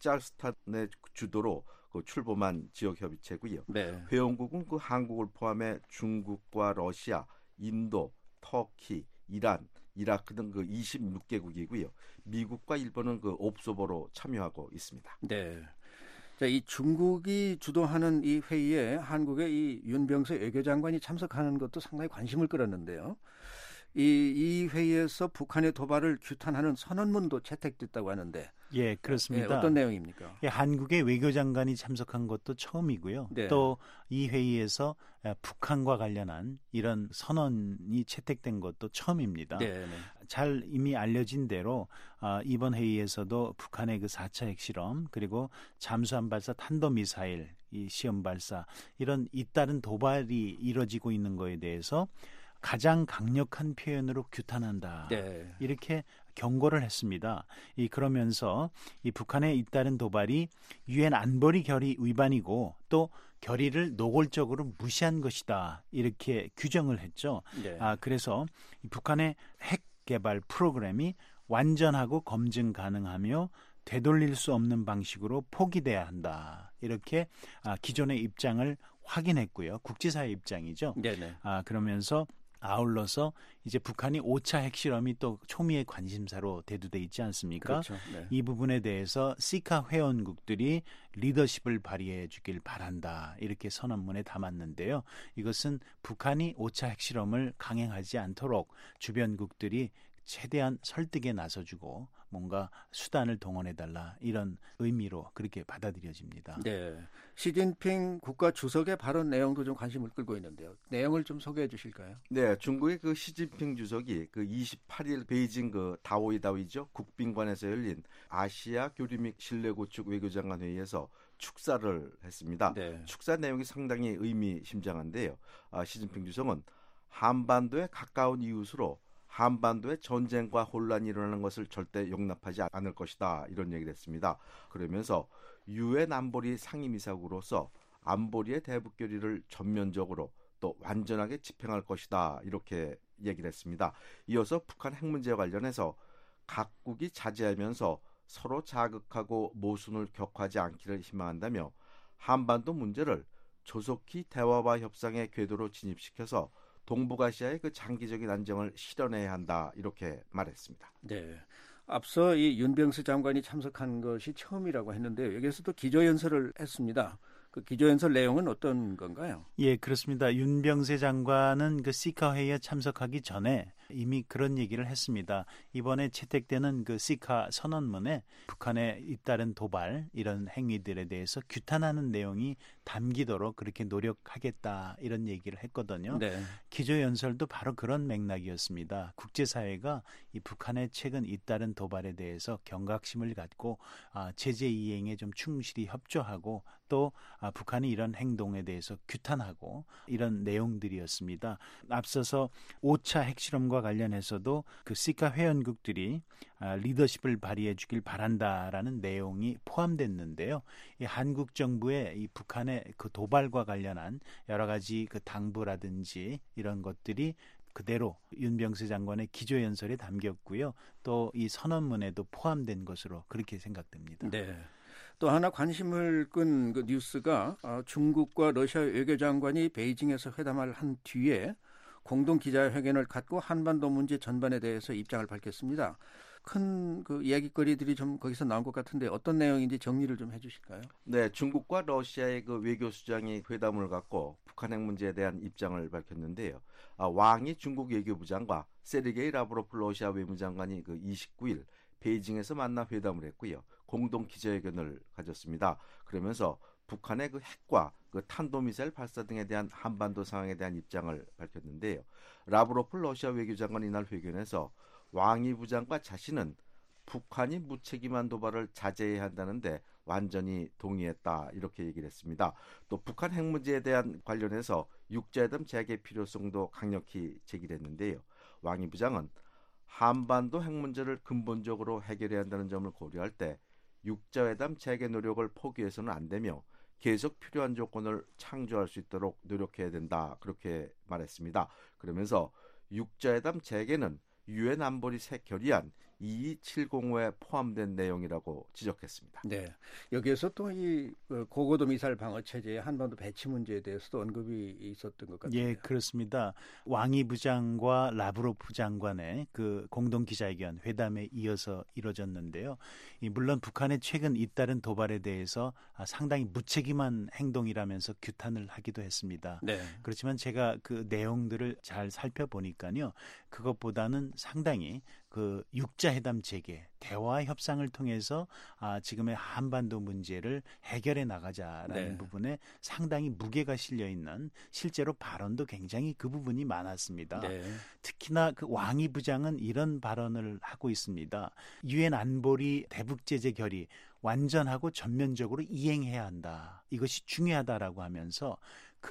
G: 카자흐스탄의 주도로 그 출범한 지역협의체고요.
C: 네.
G: 회원국은 그 한국을 포함해 중국과 러시아, 인도, 터키, 이란, 이라크 등 그 이십육 개국이고요. 미국과 일본은 그 옵소버로 참여하고 있습니다.
C: 네. 자, 이 중국이 주도하는 이 회의에 한국의 이 윤병세 외교장관이 참석하는 것도 상당히 관심을 끌었는데요. 이, 이 회의에서 북한의 도발을 규탄하는 선언문도 채택됐다고 하는데
F: 예, 그렇습니다.
C: 예, 어떤 내용입니까?
F: 예, 한국의 외교장관이 참석한 것도 처음이고요.
C: 네.
F: 또 이 회의에서 북한과 관련한 이런 선언이 채택된 것도 처음입니다.
C: 네, 네.
F: 잘 이미 알려진 대로 아, 이번 회의에서도 북한의 그 사 차 핵실험 그리고 잠수함 발사 탄도미사일 이 시험 발사 이런 잇따른 도발이 이뤄지고 있는 거에 대해서 가장 강력한 표현으로 규탄한다.
C: 네.
F: 이렇게 경고를 했습니다. 이 그러면서 이 북한의 잇따른 도발이 유엔 안보리 결의 위반이고 또 결의를 노골적으로 무시한 것이다. 이렇게 규정을 했죠.
C: 네.
F: 아, 그래서 이 북한의 핵 개발 프로그램이 완전하고 검증 가능하며 되돌릴 수 없는 방식으로 포기돼야 한다. 이렇게 아, 기존의 입장을 확인했고요. 국제사회 입장이죠.
C: 네네.
F: 아, 그러면서 아울러서 이제 북한이 오 차 핵실험이 또 초미의 관심사로 대두돼 있지 않습니까?
C: 그렇죠. 네.
F: 이 부분에 대해서 시카 회원국들이 리더십을 발휘해 주길 바란다. 이렇게 선언문에 담았는데요. 이것은 북한이 오 차 핵실험을 강행하지 않도록 주변국들이 최대한 설득에 나서주고 뭔가 수단을 동원해달라 이런 의미로 그렇게 받아들여집니다.
C: 네. 시진핑 국가 주석의 발언 내용도 좀 관심을 끌고 있는데요. 내용을 좀 소개해 주실까요?
G: 네, 중국의 그 시진핑 주석이 그 이십팔 일 베이징 그 다오이다오이죠 국빈관에서 열린 아시아 교류 및 신뢰 구축 외교장관 회의에서 축사를 했습니다.
C: 네.
G: 축사 내용이 상당히 의미심장한데요. 아, 시진핑 주석은 한반도에 가까운 이웃으로 한반도에 전쟁과 혼란이 일어나는 것을 절대 용납하지 않을 것이다. 이런 얘기를 했습니다. 그러면서 유엔 안보리 상임이사국으로서 안보리의 대북 결의를 전면적으로 또 완전하게 집행할 것이다. 이렇게 얘기를 했습니다. 이어서 북한 핵 문제와 관련해서 각국이 자제하면서 서로 자극하고 모순을 격화하지 않기를 희망한다며 한반도 문제를 조속히 대화와 협상의 궤도로 진입시켜서 동북아시아의 그 장기적인 안정을 실현해야 한다 이렇게 말했습니다.
C: 네. 앞서 이 윤병수 장관이 참석한 것이 처음이라고 했는데요. 여기에서도 기조연설을 했습니다. 그 기조연설 내용은 어떤 건가요?
F: 예, 그렇습니다. 윤병세 장관은 그 시카 회의에 참석하기 전에 이미 그런 얘기를 했습니다. 이번에 채택되는 그 시카 선언문에 북한의 잇따른 도발 이런 행위들에 대해서 규탄하는 내용이 담기도록 그렇게 노력하겠다 이런 얘기를 했거든요.
C: 네.
F: 기조연설도 바로 그런 맥락이었습니다. 국제사회가 이 북한의 최근 잇따른 도발에 대해서 경각심을 갖고 아, 제재 이행에 좀 충실히 협조하고 또 아, 북한이 이런 행동에 대해서 규탄하고 이런 내용들이었습니다. 앞서서 오 차 핵실험과 관련해서도 그 시카 회원국들이 아, 리더십을 발휘해 주길 바란다라는 내용이 포함됐는데요. 이 한국 정부의 이 북한의 그 도발과 관련한 여러 가지 그 당부라든지 이런 것들이 그대로 윤병세 장관의 기조연설에 담겼고요. 또 이 선언문에도 포함된 것으로 그렇게 생각됩니다.
C: 네. 또 하나 관심을 끈 그 뉴스가 어, 중국과 러시아 외교장관이 베이징에서 회담을 한 뒤에 공동 기자회견을 갖고 한반도 문제 전반에 대해서 입장을 밝혔습니다. 큰 그 이야기거리들이 좀 거기서 나온 것 같은데 어떤 내용인지 정리를 좀 해주실까요?
G: 네, 중국과 러시아의 그 외교수장이 회담을 갖고 북한 핵 문제에 대한 입장을 밝혔는데요. 아, 왕이 중국 외교부장과 세르게이 라브로프 러시아 외무장관이 그 이십구 일 베이징에서 만나 회담을 했고요. 공동 기자회견을 가졌습니다. 그러면서 북한의 그 핵과 그 탄도미사일 발사 등에 대한 한반도 상황에 대한 입장을 밝혔는데요. 라브로프 러시아 외교장관이 이날 회견에서 왕이 부장과 자신은 북한이 무책임한 도발을 자제해야 한다는데 완전히 동의했다 이렇게 얘기를 했습니다. 또 북한 핵 문제에 대한 관련해서 육자회담 재개 필요성도 강력히 제기를 했는데요. 왕이 부장은 한반도 핵 문제를 근본적으로 해결해야 한다는 점을 고려할 때 육자회담 재개 노력을 포기해서는 안 되며 계속 필요한 조건을 창조할 수 있도록 노력해야 된다 그렇게 말했습니다. 그러면서 육자회담 재개는 유엔 안보리 새 결의안 이이칠공오에 포함된 내용이라고 지적했습니다.
C: 네, 여기에서 또 이 고고도 미사일 방어 체제의 한반도 배치 문제에 대해서도 언급이 있었던 것 같아요.
F: 예, 그렇습니다. 왕이 부장과 라브로프 장관의 그 공동 기자회견 회담에 이어서 이뤄졌는데요. 이 물론 북한의 최근 잇따른 도발에 대해서 상당히 무책임한 행동이라면서 규탄을 하기도 했습니다.
C: 네.
F: 그렇지만 제가 그 내용들을 잘 살펴보니까요, 그것보다는 상당히 그 육자회담 재개, 대화 협상을 통해서 아, 지금의 한반도 문제를 해결해 나가자라는
C: 네.
F: 부분에 상당히 무게가 실려 있는 실제로 발언도 굉장히 그 부분이 많았습니다.
C: 네.
F: 특히나 그 왕이 부장은 이런 발언을 하고 있습니다. 유엔 안보리 대북 제재 결의 완전하고 전면적으로 이행해야 한다. 이것이 중요하다라고 하면서 그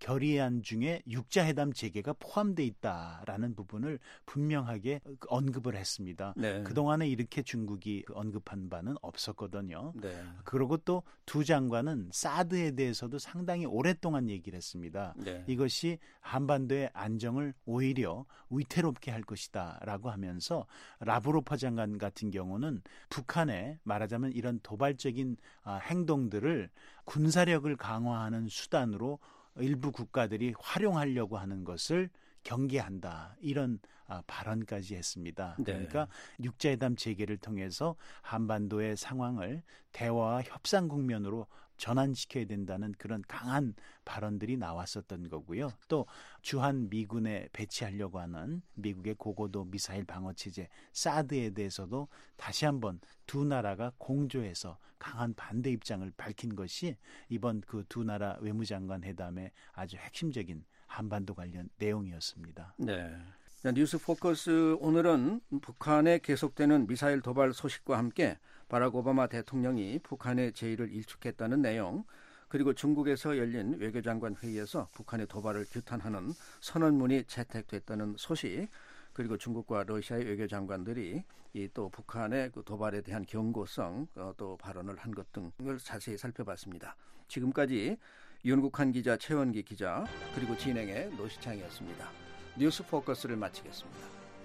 F: 결의안 중에 육자회담 재개가 포함되어 있다라는 부분을 분명하게 언급을 했습니다.
C: 네.
F: 그동안에 이렇게 중국이 언급한 바는 없었거든요.
C: 네.
F: 그리고 또 두 장관은 사드에 대해서도 상당히 오랫동안 얘기를 했습니다.
C: 네.
F: 이것이 한반도의 안정을 오히려 위태롭게 할 것이다 라고 하면서 라브로프 장관 같은 경우는 북한에 말하자면 이런 도발적인 행동들을 군사력을 강화하는 수단으로 일부 국가들이 활용하려고 하는 것을 경계한다. 이런 발언까지 했습니다.
C: 네.
F: 그러니까 육자회담 재개를 통해서 한반도의 상황을 대화와 협상 국면으로 전환시켜야 된다는 그런 강한 발언들이 나왔었던 거고요. 또 주한 미군에 배치하려고 하는 미국의 고고도 미사일 방어체제 사드에 대해서도 다시 한번 두 나라가 공조해서 강한 반대 입장을 밝힌 것이 이번 그 두 나라 외무장관 회담의 아주 핵심적인 한반도 관련 내용이었습니다.
C: 네. 뉴스 포커스 오늘은 북한에 계속되는 미사일 도발 소식과 함께 바락 오바마 대통령이 북한의 제의를 일축했다는 내용, 그리고 중국에서 열린 외교장관 회의에서 북한의 도발을 규탄하는 선언문이 채택됐다는 소식, 그리고 중국과 러시아의 외교장관들이 이 또 북한의 그 도발에 대한 경고성 어, 또 발언을 한 것 등을 자세히 살펴봤습니다. 지금까지 윤국한 기자, 최원기 기자, 그리고 진행의 노시창이었습니다. 뉴스 포커스를 마치겠습니다.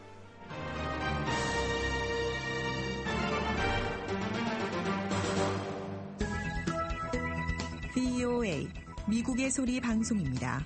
I: 브이오에이 미국의 소리 방송입니다.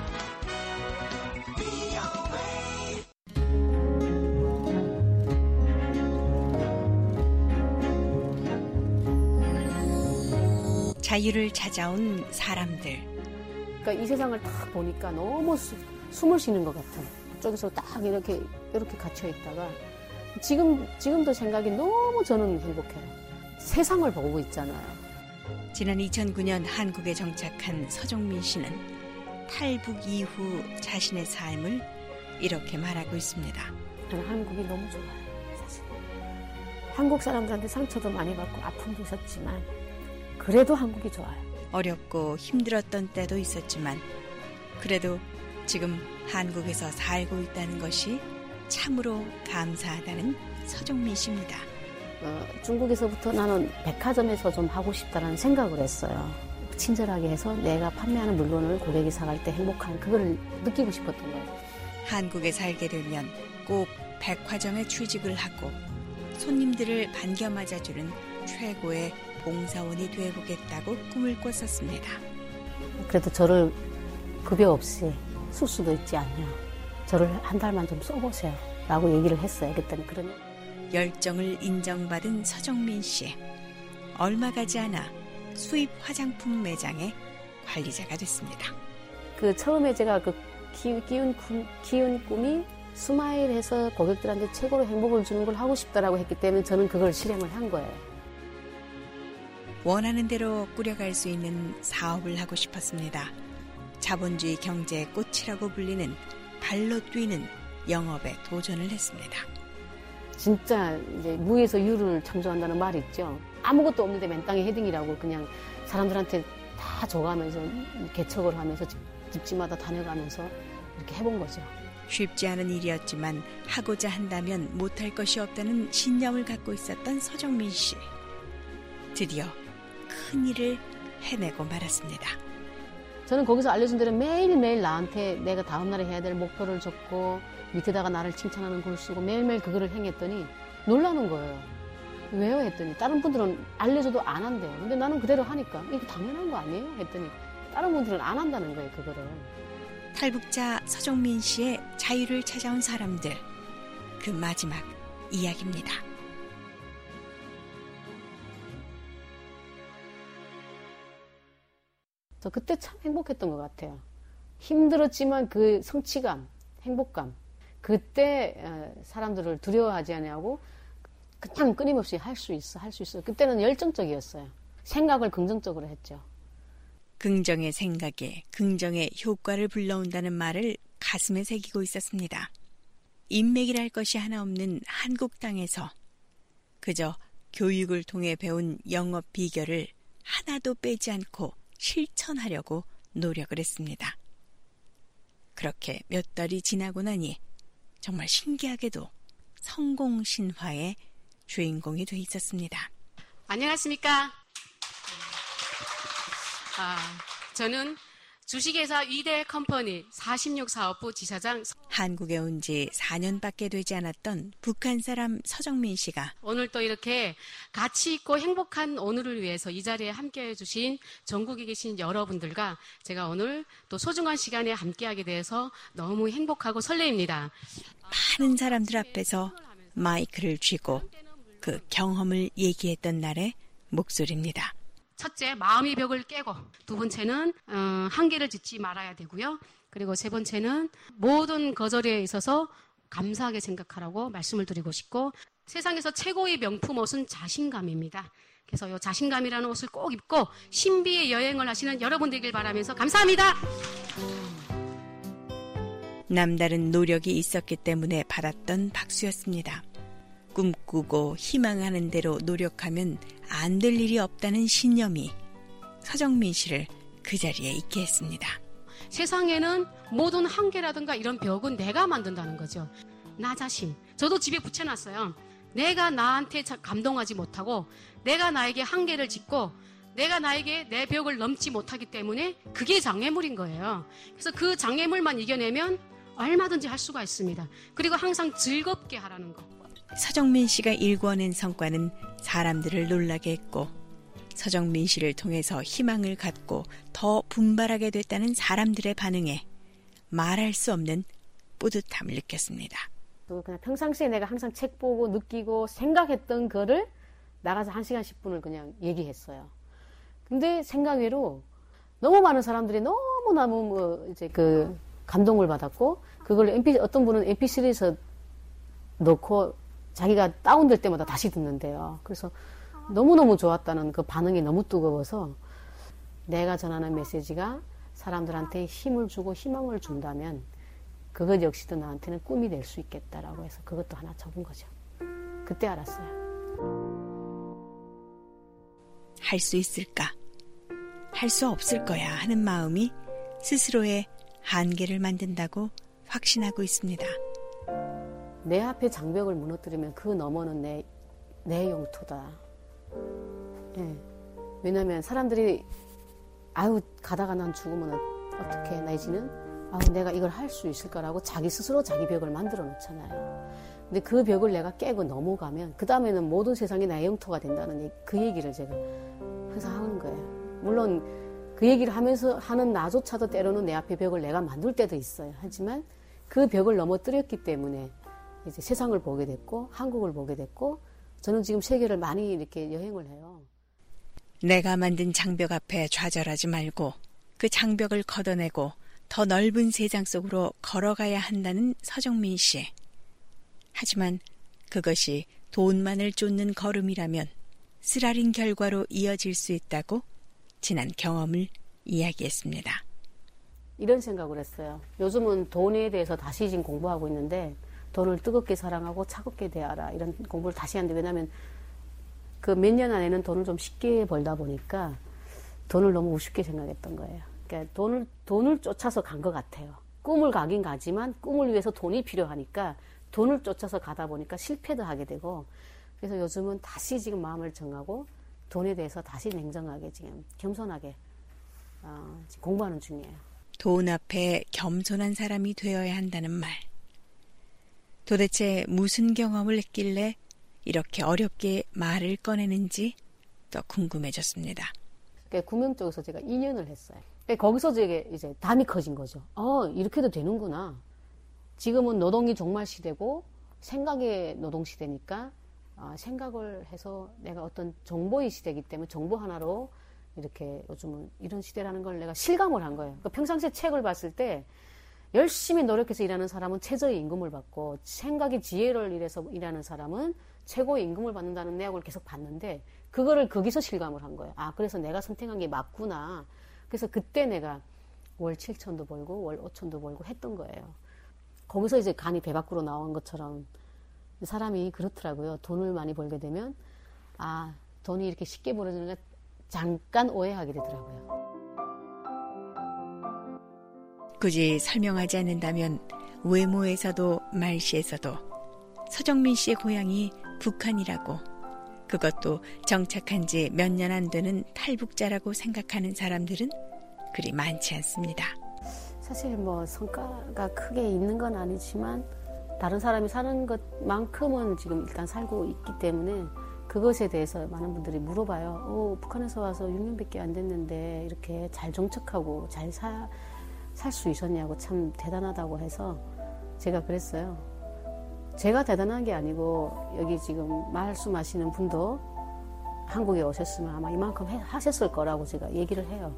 J: 자유를 찾아온 사람들.
K: 그러니까 이 세상을 딱 보니까 너무 수, 숨을 쉬는 것 같아요. 저기서 딱 이렇게 이렇게 갇혀 있다가 지금 지금도 생각이 너무 저는 행복해요. 세상을 보고 있잖아요.
J: 지난 이천구 년 한국에 정착한 서정민 씨는 탈북 이후 자신의 삶을 이렇게 말하고 있습니다.
K: 저는 한국이 너무 좋아요. 사실 한국 사람들한테 상처도 많이 받고 아픔도 있었지만 그래도 한국이 좋아요.
J: 어렵고 힘들었던 때도 있었지만 그래도 지금 한국에서 살고 있다는 것이 참으로 감사하다는 서정민 씨입니다.
K: 어, 중국에서부터 나는 백화점에서 좀 하고 싶다는 생각을 했어요. 친절하게 해서 내가 판매하는 물건을 고객이 사갈 때 행복한 그걸 느끼고 싶었던 거예요.
J: 한국에 살게 되면 꼭 백화점에 취직을 하고 손님들을 반겨 맞아주는 최고의 봉사원이 되어보겠다고 꿈을 꿨었습니다.
K: 그래도 저를 급여 없이 쓸 수도 있지 않냐. 저를 한 달만 좀 써보세요. 라고 얘기를 했어요. 그랬더니 그러면
J: 열정을 인정받은 서정민 씨. 얼마 가지 않아 수입 화장품 매장의 관리자가 됐습니다.
K: 그 처음에 제가 그 기, 기운, 기운 꿈이 스마일해서 고객들한테 최고로 행복을 주는 걸 하고 싶다라고 했기 때문에 저는 그걸 실행을 한 거예요.
J: 원하는 대로 꾸려갈 수 있는 사업을 하고 싶었습니다. 자본주의 경제의 꽃이라고 불리는 발로 뛰는 영업에 도전을 했습니다.
K: 진짜 이제 무에서 유를 창조한다는 말이 있죠. 아무것도 없는데 맨땅에 헤딩이라고 그냥 사람들한테 다 줘가면서 개척을 하면서 집, 집집마다 다녀가면서 이렇게 해본 거죠.
J: 쉽지 않은 일이었지만 하고자 한다면 못할 것이 없다는 신념을 갖고 있었던 서정민 씨. 드디어 큰 일을 해내고 말았습니다.
K: 저는 거기서 알려준 대로 매일매일 나한테 내가 다음날에 해야 될 목표를 적고 밑에다가 나를 칭찬하는 글 쓰고 매일매일 그거를 행했더니 놀라는 거예요. 왜요? 했더니 다른 분들은 알려줘도 안 한대요. 근데 나는 그대로 하니까 이거 당연한 거 아니에요? 했더니 다른 분들은 안 한다는 거예요. 그거를.
J: 탈북자 서정민 씨의 자유를 찾아온 사람들. 그 마지막 이야기입니다.
K: 저 그때 참 행복했던 것 같아요. 힘들었지만 그 성취감, 행복감. 그때 사람들을 두려워하지 않냐고 그냥 끊임없이 할 수 있어, 할 수 있어. 그때는 열정적이었어요. 생각을 긍정적으로 했죠.
J: 긍정의 생각에 긍정의 효과를 불러온다는 말을 가슴에 새기고 있었습니다. 인맥이랄 것이 하나 없는 한국 땅에서 그저 교육을 통해 배운 영업 비결을 하나도 빼지 않고 실천하려고 노력을 했습니다. 그렇게 몇 달이 지나고 나니 정말 신기하게도 성공 신화의 주인공이 돼 있었습니다.
L: 안녕하십니까. 아, 저는 주식회사 위대 컴퍼니 사십육 사업부 지사장.
J: 한국에 온 지 사 년밖에 되지 않았던 북한 사람 서정민 씨가
L: 오늘 또 이렇게 가치 있고 행복한 오늘을 위해서 이 자리에 함께해 주신 전국에 계신 여러분들과 제가 오늘 또 소중한 시간에 함께하게 돼서 너무 행복하고 설레입니다.
J: 많은 사람들 앞에서 마이크를 쥐고 그 경험을 얘기했던 날의 목소리입니다.
L: 첫째, 마음의 벽을 깨고, 두 번째는 어, 한계를 짓지 말아야 되고요. 그리고 세 번째는 모든 거절에 있어서 감사하게 생각하라고 말씀을 드리고 싶고, 세상에서 최고의 명품 옷은 자신감입니다. 그래서 이 자신감이라는 옷을 꼭 입고 신비의 여행을 하시는 여러분 되길 바라면서 감사합니다.
J: 남다른 노력이 있었기 때문에 받았던 박수였습니다. 꿈꾸고 희망하는 대로 노력하면 안 될 일이 없다는 신념이 서정민 씨를 그 자리에 있게 했습니다.
L: 세상에는 모든 한계라든가 이런 벽은 내가 만든다는 거죠. 나 자신. 저도 집에 붙여놨어요. 내가 나한테 감동하지 못하고 내가 나에게 한계를 짓고 내가 나에게 내 벽을 넘지 못하기 때문에 그게 장애물인 거예요. 그래서 그 장애물만 이겨내면 얼마든지 할 수가 있습니다. 그리고 항상 즐겁게 하라는 거.
J: 서정민 씨가 일궈낸 성과는 사람들을 놀라게 했고 서정민 씨를 통해서 희망을 갖고 더 분발하게 됐다는 사람들의 반응에 말할 수 없는 뿌듯함을 느꼈습니다.
K: 그냥 평상시에 내가 항상 책 보고 느끼고 생각했던 거를 나가서 한 시간 십 분을 그냥 얘기했어요. 근데 생각 외로 너무 많은 사람들이 너무너무 뭐 이제 그 감동을 받았고 그걸 엠피, 어떤 분은 엠피쓰리에서 넣고 자기가 다운될 때마다 다시 듣는데요. 그래서 너무너무 좋았다는 그 반응이 너무 뜨거워서 내가 전하는 메시지가 사람들한테 힘을 주고 희망을 준다면 그것 역시도 나한테는 꿈이 될 수 있겠다라고 해서 그것도 하나 적은 거죠. 그때 알았어요.
J: 할 수 있을까? 할 수 없을 거야 하는 마음이 스스로의 한계를 만든다고 확신하고 있습니다.
K: 내 앞에 장벽을 무너뜨리면 그 너머는 내, 내 영토다. 예. 왜냐면 사람들이 아유 가다가 난 죽으면 어떡해 내지는 아유 내가 이걸 할 수 있을까라고 자기 스스로 자기 벽을 만들어 놓잖아요. 근데 그 벽을 내가 깨고 넘어가면 그 다음에는 모든 세상이 내 영토가 된다는 그 얘기를 제가 항상 하는 거예요. 물론 그 얘기를 하면서 하는 나조차도 때로는 내 앞에 벽을 내가 만들 때도 있어요. 하지만 그 벽을 넘어뜨렸기 때문에 이제 세상을 보게 됐고 한국을 보게 됐고 저는 지금 세계를 많이 이렇게 여행을 해요.
J: 내가 만든 장벽 앞에 좌절하지 말고 그 장벽을 걷어내고 더 넓은 세상 속으로 걸어가야 한다는 서정민 씨. 하지만 그것이 돈만을 쫓는 걸음이라면 쓰라린 결과로 이어질 수 있다고 지난 경험을 이야기했습니다.
K: 이런 생각을 했어요. 요즘은 돈에 대해서 다시 지금 공부하고 있는데 돈을 뜨겁게 사랑하고 차갑게 대하라 이런 공부를 다시 하는데 왜냐하면 그 몇 년 안에는 돈을 좀 쉽게 벌다 보니까 돈을 너무 우습게 생각했던 거예요. 그러니까 돈을 돈을 쫓아서 간 것 같아요. 꿈을 가긴 가지만 꿈을 위해서 돈이 필요하니까 돈을 쫓아서 가다 보니까 실패도 하게 되고 그래서 요즘은 다시 지금 마음을 정하고 돈에 대해서 다시 냉정하게 지금 겸손하게 어, 지금 공부하는 중이에요.
J: 돈 앞에 겸손한 사람이 되어야 한다는 말. 도대체 무슨 경험을 했길래 이렇게 어렵게 말을 꺼내는지 더 궁금해졌습니다.
K: 그러니까 구명 쪽에서 제가 이 년을 했어요. 그러니까 거기서 제게 이제 담이 커진 거죠. 어, 이렇게도 되는구나. 지금은 노동이 종말 시대고 생각의 노동 시대니까 어, 생각을 해서 내가 어떤 정보의 시대이기 때문에 정보 하나로 이렇게 요즘은 이런 시대라는 걸 내가 실감을 한 거예요. 그러니까 평상시에 책을 봤을 때 열심히 노력해서 일하는 사람은 최저의 임금을 받고 생각의 지혜를 일해서 일하는 사람은 최고의 임금을 받는다는 내용을 계속 봤는데 그거를 거기서 실감을 한 거예요. 아, 그래서 내가 선택한 게 맞구나. 그래서 그때 내가 월 칠천도 벌고 월 오천도 벌고 했던 거예요. 거기서 이제 간이 배 밖으로 나온 것처럼 사람이 그렇더라고요. 돈을 많이 벌게 되면 아, 돈이 이렇게 쉽게 벌어지는 걸 잠깐 오해하게 되더라고요.
J: 굳이 설명하지 않는다면 외모에서도 말씨에서도 서정민 씨의 고향이 북한이라고, 그것도 정착한 지 몇 년 안 되는 탈북자라고 생각하는 사람들은 그리 많지 않습니다.
K: 사실 뭐 성과가 크게 있는 건 아니지만 다른 사람이 사는 것만큼은 지금 일단 살고 있기 때문에 그것에 대해서 많은 분들이 물어봐요. 어, 북한에서 와서 육 년밖에 안 됐는데 이렇게 잘 정착하고 잘 살 수 있었냐고 참 대단하다고 해서 제가 그랬어요. 제가 대단한 게 아니고 여기 지금 말씀하시는 분도 한국에 오셨으면 아마 이만큼 해, 하셨을 거라고 제가 얘기를 해요.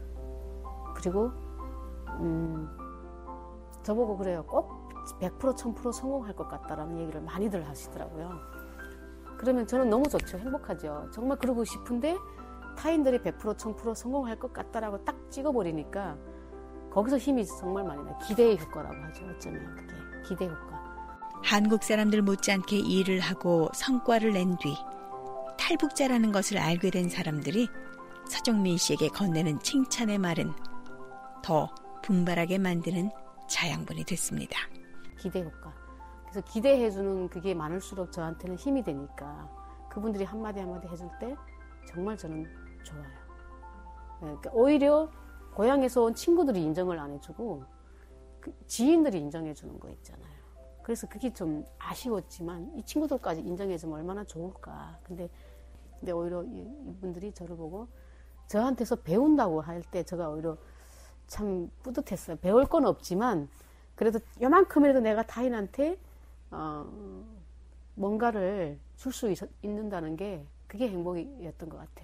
K: 그리고 음, 저보고 그래요. 꼭 백 퍼센트 천 퍼센트 성공할 것 같다라는 얘기를 많이들 하시더라고요. 그러면 저는 너무 좋죠. 행복하죠. 정말 그러고 싶은데 타인들이 백 퍼센트 천 퍼센트 성공할 것 같다라고 딱 찍어버리니까 거기서 힘이 정말 많이 나요. 기대의 효과라고 하죠. 어쩌면 그게 기대 효과.
J: 한국 사람들 못지않게 일을 하고 성과를 낸 뒤 탈북자라는 것을 알게 된 사람들이 서정민 씨에게 건네는 칭찬의 말은 더 분발하게 만드는 자양분이 됐습니다.
K: 기대 효과. 그래서 기대해주는 그게 많을수록 저한테는 힘이 되니까 그분들이 한마디 한마디 해줄 때 정말 저는 좋아요. 그러니까 오히려 고향에서 온 친구들이 인정을 안 해주고 그 지인들이 인정해주는 거 있잖아요. 그래서 그게 좀 아쉬웠지만 이 친구들까지 인정해주면 얼마나 좋을까. 근데, 근데 오히려 이분들이 저를 보고 저한테서 배운다고 할 때 제가 오히려 참 뿌듯했어요. 배울 건 없지만 그래도 요만큼이라도 내가 타인한테 어, 뭔가를 줄 수 있는다는 게 그게 행복이었던 것 같아요.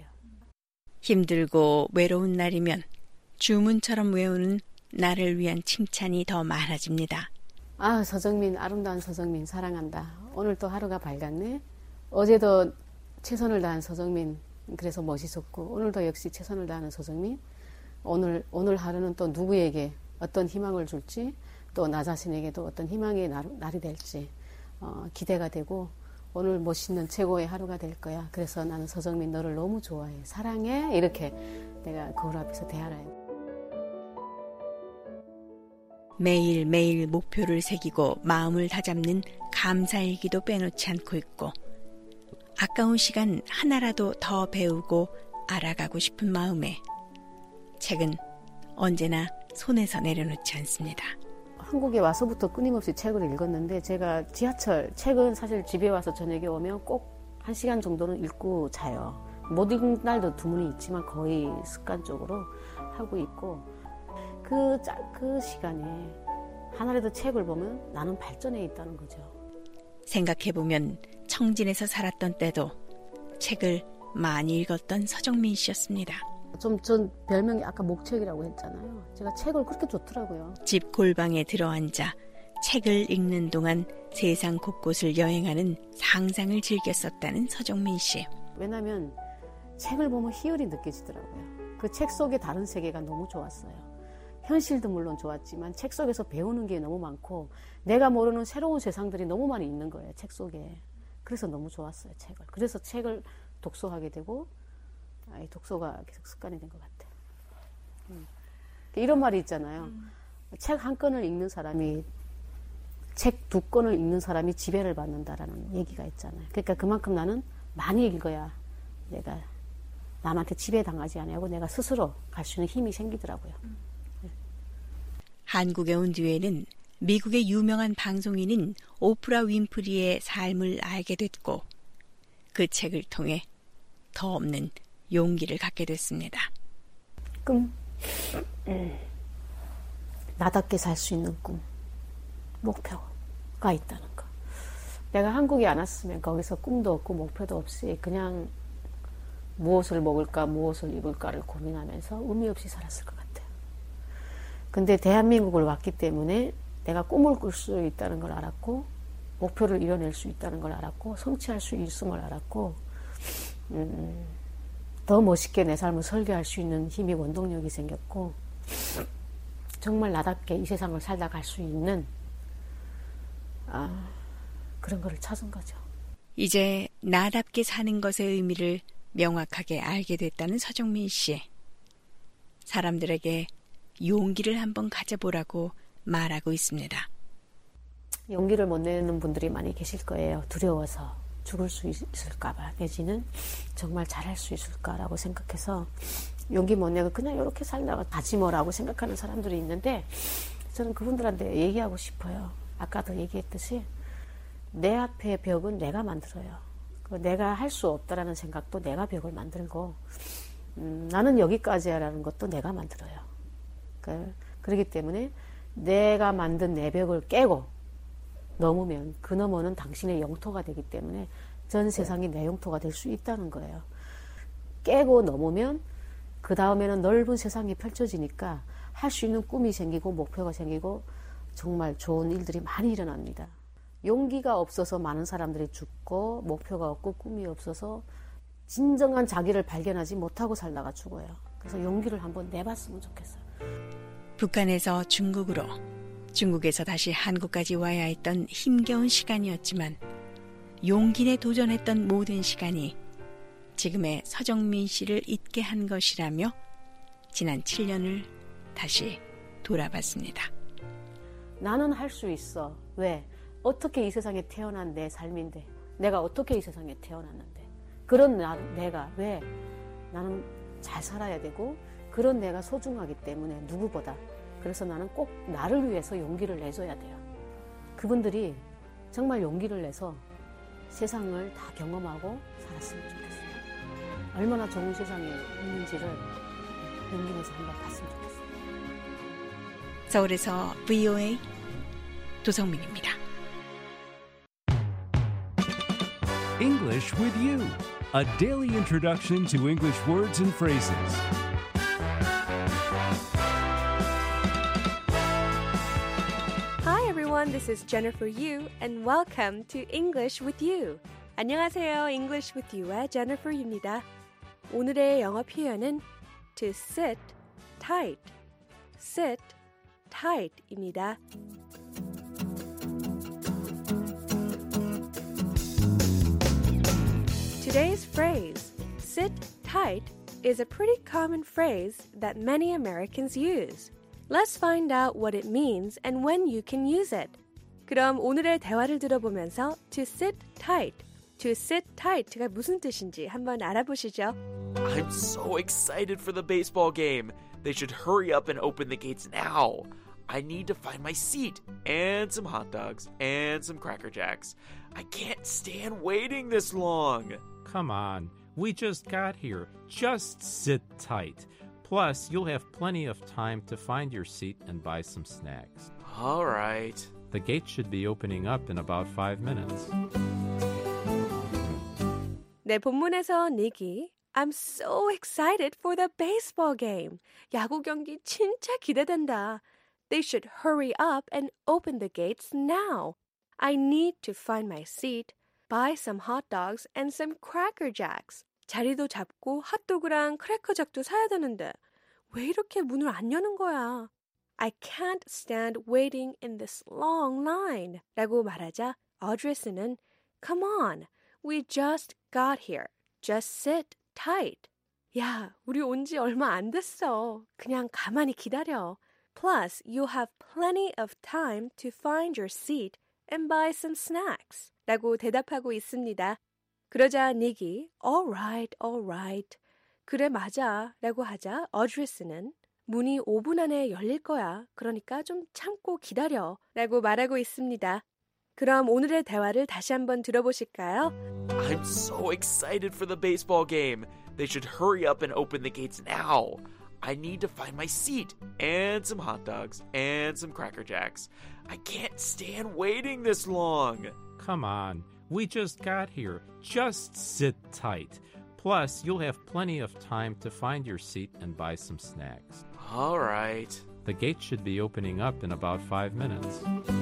J: 힘들고 외로운 날이면 주문처럼 외우는 나를 위한 칭찬이 더 많아집니다.
K: 아, 서정민, 아름다운 서정민 사랑한다. 오늘 또 하루가 밝았네. 어제도 최선을 다한 서정민, 그래서 멋있었고 오늘도 역시 최선을 다하는 서정민. 오늘 오늘 하루는 또 누구에게 어떤 희망을 줄지, 또 나 자신에게도 어떤 희망의 날, 날이 될지 어, 기대가 되고 오늘 멋있는 최고의 하루가 될 거야. 그래서 나는 서정민 너를 너무 좋아해. 사랑해. 이렇게 내가 거울 앞에서 대하라요.
J: 매일매일 목표를 새기고 마음을 다잡는 감사일기도 빼놓지 않고 있고 아까운 시간 하나라도 더 배우고 알아가고 싶은 마음에 책은 언제나 손에서 내려놓지 않습니다.
K: 한국에 와서부터 끊임없이 책을 읽었는데 제가 지하철, 책은 사실 집에 와서 저녁에 오면 꼭 한 시간 정도는 읽고 자요. 못 읽는 날도 드문이 있지만 거의 습관적으로 하고 있고 그, 그 시간에 하나라도 책을 보면 나는 발전해 있다는 거죠.
J: 생각해보면 청진에서 살았던 때도 책을 많이 읽었던 서정민 씨였습니다.
K: 좀 전 별명이 아까 목책이라고 했잖아요. 제가 책을 그렇게 좋더라고요.
J: 집 골방에 들어앉아 책을 읽는 동안 세상 곳곳을 여행하는 상상을 즐겼었다는 서정민 씨.
K: 왜냐하면 책을 보면 희열이 느껴지더라고요. 그 책 속의 다른 세계가 너무 좋았어요. 현실도 물론 좋았지만 책 속에서 배우는 게 너무 많고 내가 모르는 새로운 세상들이 너무 많이 있는 거예요. 책 속에. 그래서 너무 좋았어요. 책을. 그래서 책을 독서하게 되고 독서가 계속 습관이 된 것 같아요. 음. 이런 말이 있잖아요. 음. 책 한 권을 읽는 사람이 책 두 권을 읽는 사람이 지배를 받는다라는 얘기가 있잖아요. 그러니까 그만큼 나는 많이 읽어야 내가 남한테 지배당하지 않고 내가 스스로 갈 수 있는 힘이 생기더라고요. 음. 네.
J: 한국에 온 뒤에는 미국의 유명한 방송인인 오프라 윈프리의 삶을 알게 됐고 그 책을 통해 더 없는 용기를 갖게 됐습니다.
K: 꿈. 음. 나답게 살 수 있는 꿈. 목표가 있다는 거. 내가 한국에 안 왔으면 거기서 꿈도 없고 목표도 없이 그냥 무엇을 먹을까 무엇을 입을까를 고민하면서 의미 없이 살았을 것 같아요. 근데 대한민국을 왔기 때문에 내가 꿈을 꿀 수 있다는 걸 알았고 목표를 이뤄낼 수 있다는 걸 알았고 성취할 수 있음을 알았고 음, 더 멋있게 내 삶을 설계할 수 있는 힘이 원동력이 생겼고 정말 나답게 이 세상을 살다 갈 수 있는 아, 그런 거를 찾은 거죠.
J: 이제 나답게 사는 것의 의미를 명확하게 알게 됐다는 서정민 씨. 사람들에게 용기를 한번 가져보라고 말하고 있습니다.
K: 용기를 못 내는 분들이 많이 계실 거예요. 두려워서 죽을 수 있을까 봐 내지는 정말 잘할 수 있을까라고 생각해서 용기 못 내고 그냥 이렇게 살다가 가지 뭐라고 생각하는 사람들이 있는데 저는 그분들한테 얘기하고 싶어요. 아까도 얘기했듯이 내 앞에 벽은 내가 만들어요. 내가 할 수 없다라는 생각도 내가 벽을 만들고 음, 나는 여기까지야라는 것도 내가 만들어요. 그, 그렇기 때문에 내가 만든 내 벽을 깨고 넘으면 그 너머는 당신의 영토가 되기 때문에 전 세상이 내 영토가 될 수 있다는 거예요. 깨고 넘으면 그 다음에는 넓은 세상이 펼쳐지니까 할 수 있는 꿈이 생기고 목표가 생기고 정말 좋은 일들이 많이 일어납니다. 용기가 없어서 많은 사람들이 죽고 목표가 없고 꿈이 없어서 진정한 자기를 발견하지 못하고 살다가 죽어요. 그래서 용기를 한번 내봤으면 좋겠어요.
J: 북한에서 중국으로, 중국에서 다시 한국까지 와야 했던 힘겨운 시간이었지만 용기 내 도전했던 모든 시간이 지금의 서정민 씨를 있게 한 것이라며 지난 칠 년을 다시 돌아봤습니다.
K: 나는 할 수 있어. 왜? 어떻게 이 세상에 태어난 내 삶인데 내가 어떻게 이 세상에 태어났는데 그런 나, 내가 왜? 나는 잘 살아야 되고 그런 내가 소중하기 때문에 누구보다 그래서 나는 꼭 나를 위해서 용기를 내줘야 돼요. 그분들이 정말 용기를 내서 세상을 다 경험하고 살았으면 좋겠어요. 얼마나 좋은 세상에 있는지를 용기 내서 한번 봤으면 좋겠어요.
J: 서울에서 브이오에이 도성민입니다.
A: English with you, a daily introduction to English words and phrases.
M: Hi everyone, this is Jennifer Yu and welcome to English with You. 안녕하세요, English with You의 Jennifer Yu입니다. 오늘의 영어 표현은 to sit tight, sit tight입니다. Today's phrase, sit tight, is a pretty common phrase that many Americans use. Let's find out what it means and when you can use it. 그럼 오늘의 대화를 들어보면서 to sit tight, to sit tight가 무슨 뜻인지 한번 알아보시죠.
N: I'm so excited for the baseball game. They should hurry up and open the gates now. I need to find my seat and some hot dogs and some Cracker Jacks. I can't stand waiting this long.
O: Come on, we just got here. Just sit tight. Plus, you'll have plenty of time to find your seat and buy some snacks.
N: All right.
O: The gate should be opening up in about five minutes.
M: 네, 본문에서 니기 I'm so excited for the baseball game. 야구 경기 진짜 기대된다. They should hurry up and open the gates now. I need to find my seat, buy some hot dogs and some Cracker Jacks. 자리도 잡고 핫도그랑 크래커잭도 사야 되는데 왜 이렇게 문을 안 여는 거야? I can't stand waiting in this long line. 라고 말하자 어드레스는 Come on, we just got here. Just sit tight. 야, 우리 온 지 얼마 안 됐어. 그냥 가만히 기다려. Plus, you'll have plenty of time to find your seat and buy some snacks. 라고 대답하고 있습니다. 그러자 닉이 All right, all right. 그래 맞아 라고 하자 어드레스는 문이 오 분 안에 열릴 거야. 그러니까 좀 참고 기다려 라고 말하고 있습니다. 그럼 오늘의 대화를 다시 한번 들어보실까요?
N: I'm so excited for the baseball game. They should hurry up and open the gates now. I need to find my seat and some hot dogs and some Cracker Jacks. I can't stand waiting this long.
O: Come on, we just got here. Just sit tight. Plus, you'll have plenty of time to find your seat and buy some snacks.
N: All right.
O: The gate should be opening up in about five minutes.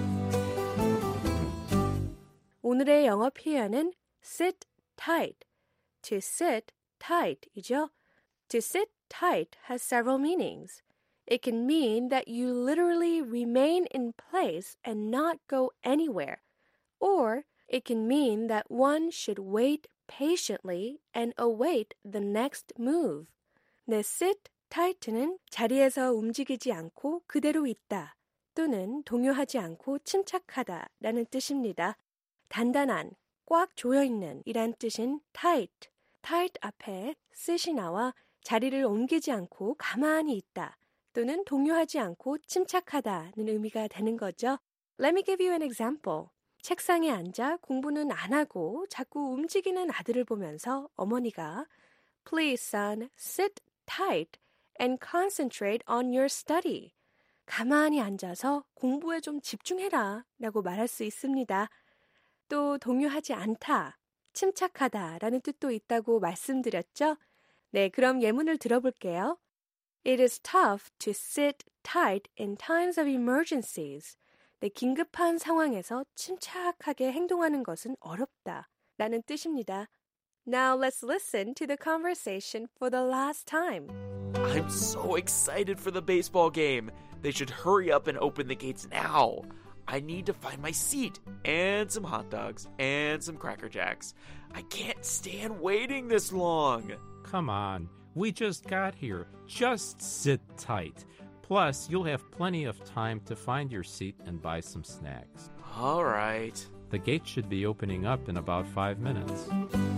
M: 오늘의 영어 표현은 sit tight, to sit tight이죠. To sit tight has several meanings. It can mean that you literally remain in place and not go anywhere. Or it can mean that one should wait patiently and await the next move. 네, sit tight는 자리에서 움직이지 않고 그대로 있다 또는 동요하지 않고 침착하다 라는 뜻입니다. 단단한, 꽉 조여있는 이란 뜻인 tight. tight 앞에 sit이 나와 자리를 옮기지 않고 가만히 있다 또는 동요하지 않고 침착하다는 의미가 되는 거죠. Let me give you an example. 책상에 앉아 공부는 안 하고 자꾸 움직이는 아들을 보면서 어머니가 Please, son, sit tight and concentrate on your study. 가만히 앉아서 공부에 좀 집중해라 라고 말할 수 있습니다. 또 동요하지 않다, 침착하다 라는 뜻도 있다고 말씀드렸죠? 네, 그럼 예문을 들어볼게요. It is tough to sit tight in times of emergencies. 네, 긴급한 상황에서 침착하게 행동하는 것은 어렵다 라는 뜻입니다. Now let's listen to the conversation for the last time.
N: I'm so excited for the baseball game. They should hurry up and open the gates now. I need to find my seat and some hot dogs and some Cracker Jacks. I can't stand waiting this long.
O: Come on, we just got here. Just sit tight. Plus, you'll have plenty of time to find your seat and buy some snacks.
N: All right.
O: The gate should be opening up in about five minutes.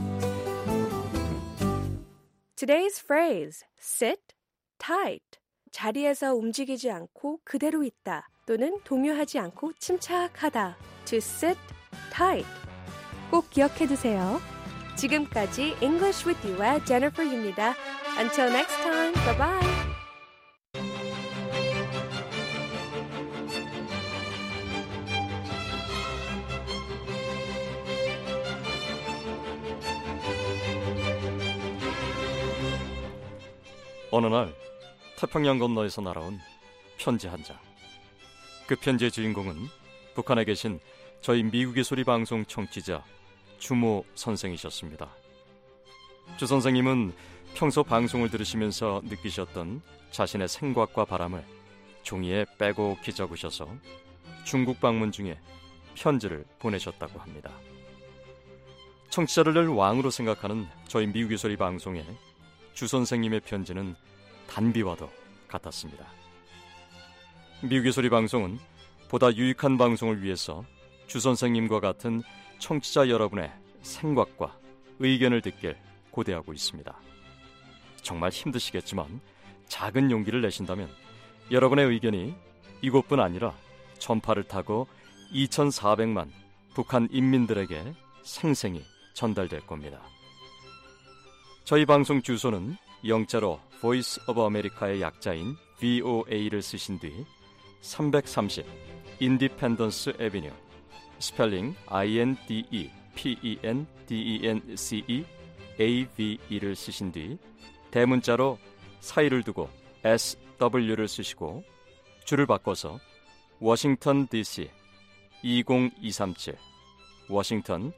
M: Today's phrase, sit tight. 자리에서 움직이지 않고 그대로 있다 또는 동요하지 않고 침착하다. To sit tight. 꼭 기억해 두세요. 지금까지 English with You의 Jennifer Yu입니다. Until next time, bye-bye.
P: 어느 날 태평양 건너에서 날아온 편지 한 장. 그 편지의 주인공은 북한에 계신 저희 미국의 소리 방송 청취자 주모 선생이셨습니다. 주 선생님은 평소 방송을 들으시면서 느끼셨던 자신의 생각과 바람을 종이에 빼곡히 적으셔서 중국 방문 중에 편지를 보내셨다고 합니다. 청취자를 늘 왕으로 생각하는 저희 미국의 소리 방송에 주 선생님의 편지는 단비와도 같았습니다. 미국의 소리 방송은 보다 유익한 방송을 위해서 주 선생님과 같은 청취자 여러분의 생각과 의견을 듣길 고대하고 있습니다. 정말 힘드시겠지만 작은 용기를 내신다면 여러분의 의견이 이곳뿐 아니라 전파를 타고 이천사백만 북한 인민들에게 생생히 전달될 겁니다. 저희 방송 주소는 영자로 Voice of America의 약자인 브이오에이를 쓰신 뒤 삼백삼십 Independence Avenue, 스펠링 아이엔디이피이엔디이엔시이 에이비이를 쓰신 뒤 대문자로 사이를 두고 에스더블유를 쓰시고 줄을 바꿔서 워싱턴 디씨 이공이삼칠, 워싱턴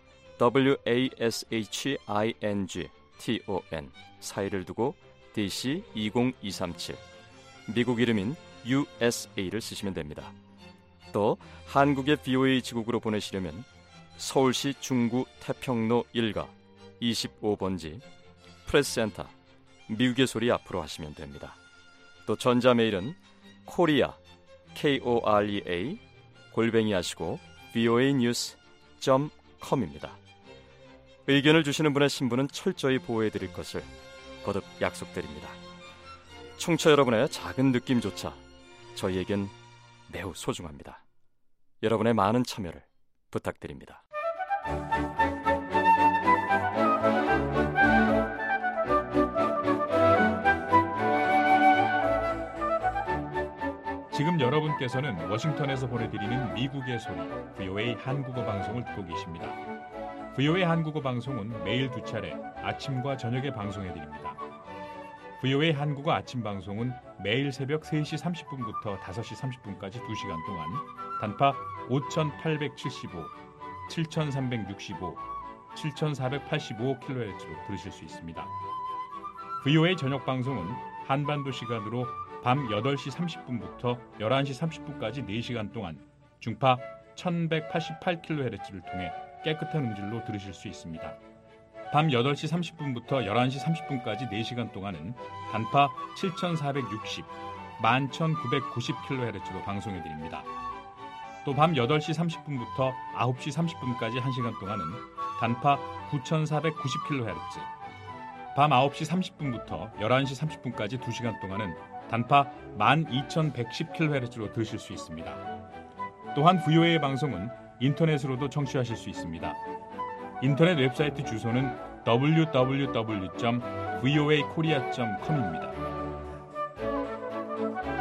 P: 더블유에이에스에이치아이엔지티온 사이를 두고 디씨 이공이삼칠, 미국 이름인 유에스에이를 쓰시면 됩니다. 또 한국의 브이오에이 지국으로 보내시려면 서울시 중구 태평로 일가 이십오 번지 프레스센터 미국의 소리 앞으로 하시면 됩니다. 또 전자메일은 코리아 케이오알이에이 골뱅이 하시고 브이오에이뉴스 닷 컴입니다. 의견을 주시는 분의 신분은 철저히 보호해드릴 것을 거듭 약속드립니다. 청취자 여러분의 작은 느낌조차 저희에겐 매우 소중합니다. 여러분의 많은 참여를 부탁드립니다.
Q: 지금 여러분께서는 워싱턴에서 보내드리는 미국의 소리 브이오에이 한국어 방송을 듣고 계십니다. 브이오에이 한국어 방송은 매일 두 차례 아침과 저녁에 방송해드립니다. 브이오에이 한국어 아침 방송은 매일 새벽 세 시 삼십 분부터 다섯 시 삼십 분까지 두 시간 동안 단파 오천팔백칠십오, 칠천삼백육십오, 칠천사백팔십오 킬로헤르츠로 들으실 수 있습니다. 브이오에이 저녁 방송은 한반도 시간으로 밤 여덟 시 삼십 분부터 열한 시 삼십 분까지 네 시간 동안 중파 천백팔십팔 킬로헤르츠를 통해 깨끗한 음질로 들으실 수 있습니다. 밤 여덟 시 삼십 분부터 열한 시 삼십 분까지 네 시간 동안은 단파 칠천사백육십, 만 천구백구십 킬로헤르츠로 방송해드립니다. 또 밤 여덟 시 삼십 분부터 아홉 시 삼십 분까지 한 시간 동안은 단파 구천사백구십 킬로헤르츠, 밤 아홉 시 삼십 분부터 열한 시 삼십 분까지 두 시간 동안은 단파 만 이천백십 킬로헤르츠로 들으실 수 있습니다. 또한 브이오에이 방송은 인터넷으로도 청취하실 수 있습니다. 인터넷 웹사이트 주소는 더블유 더블유 더블유 점 브이오에이 코리아 점 컴입니다.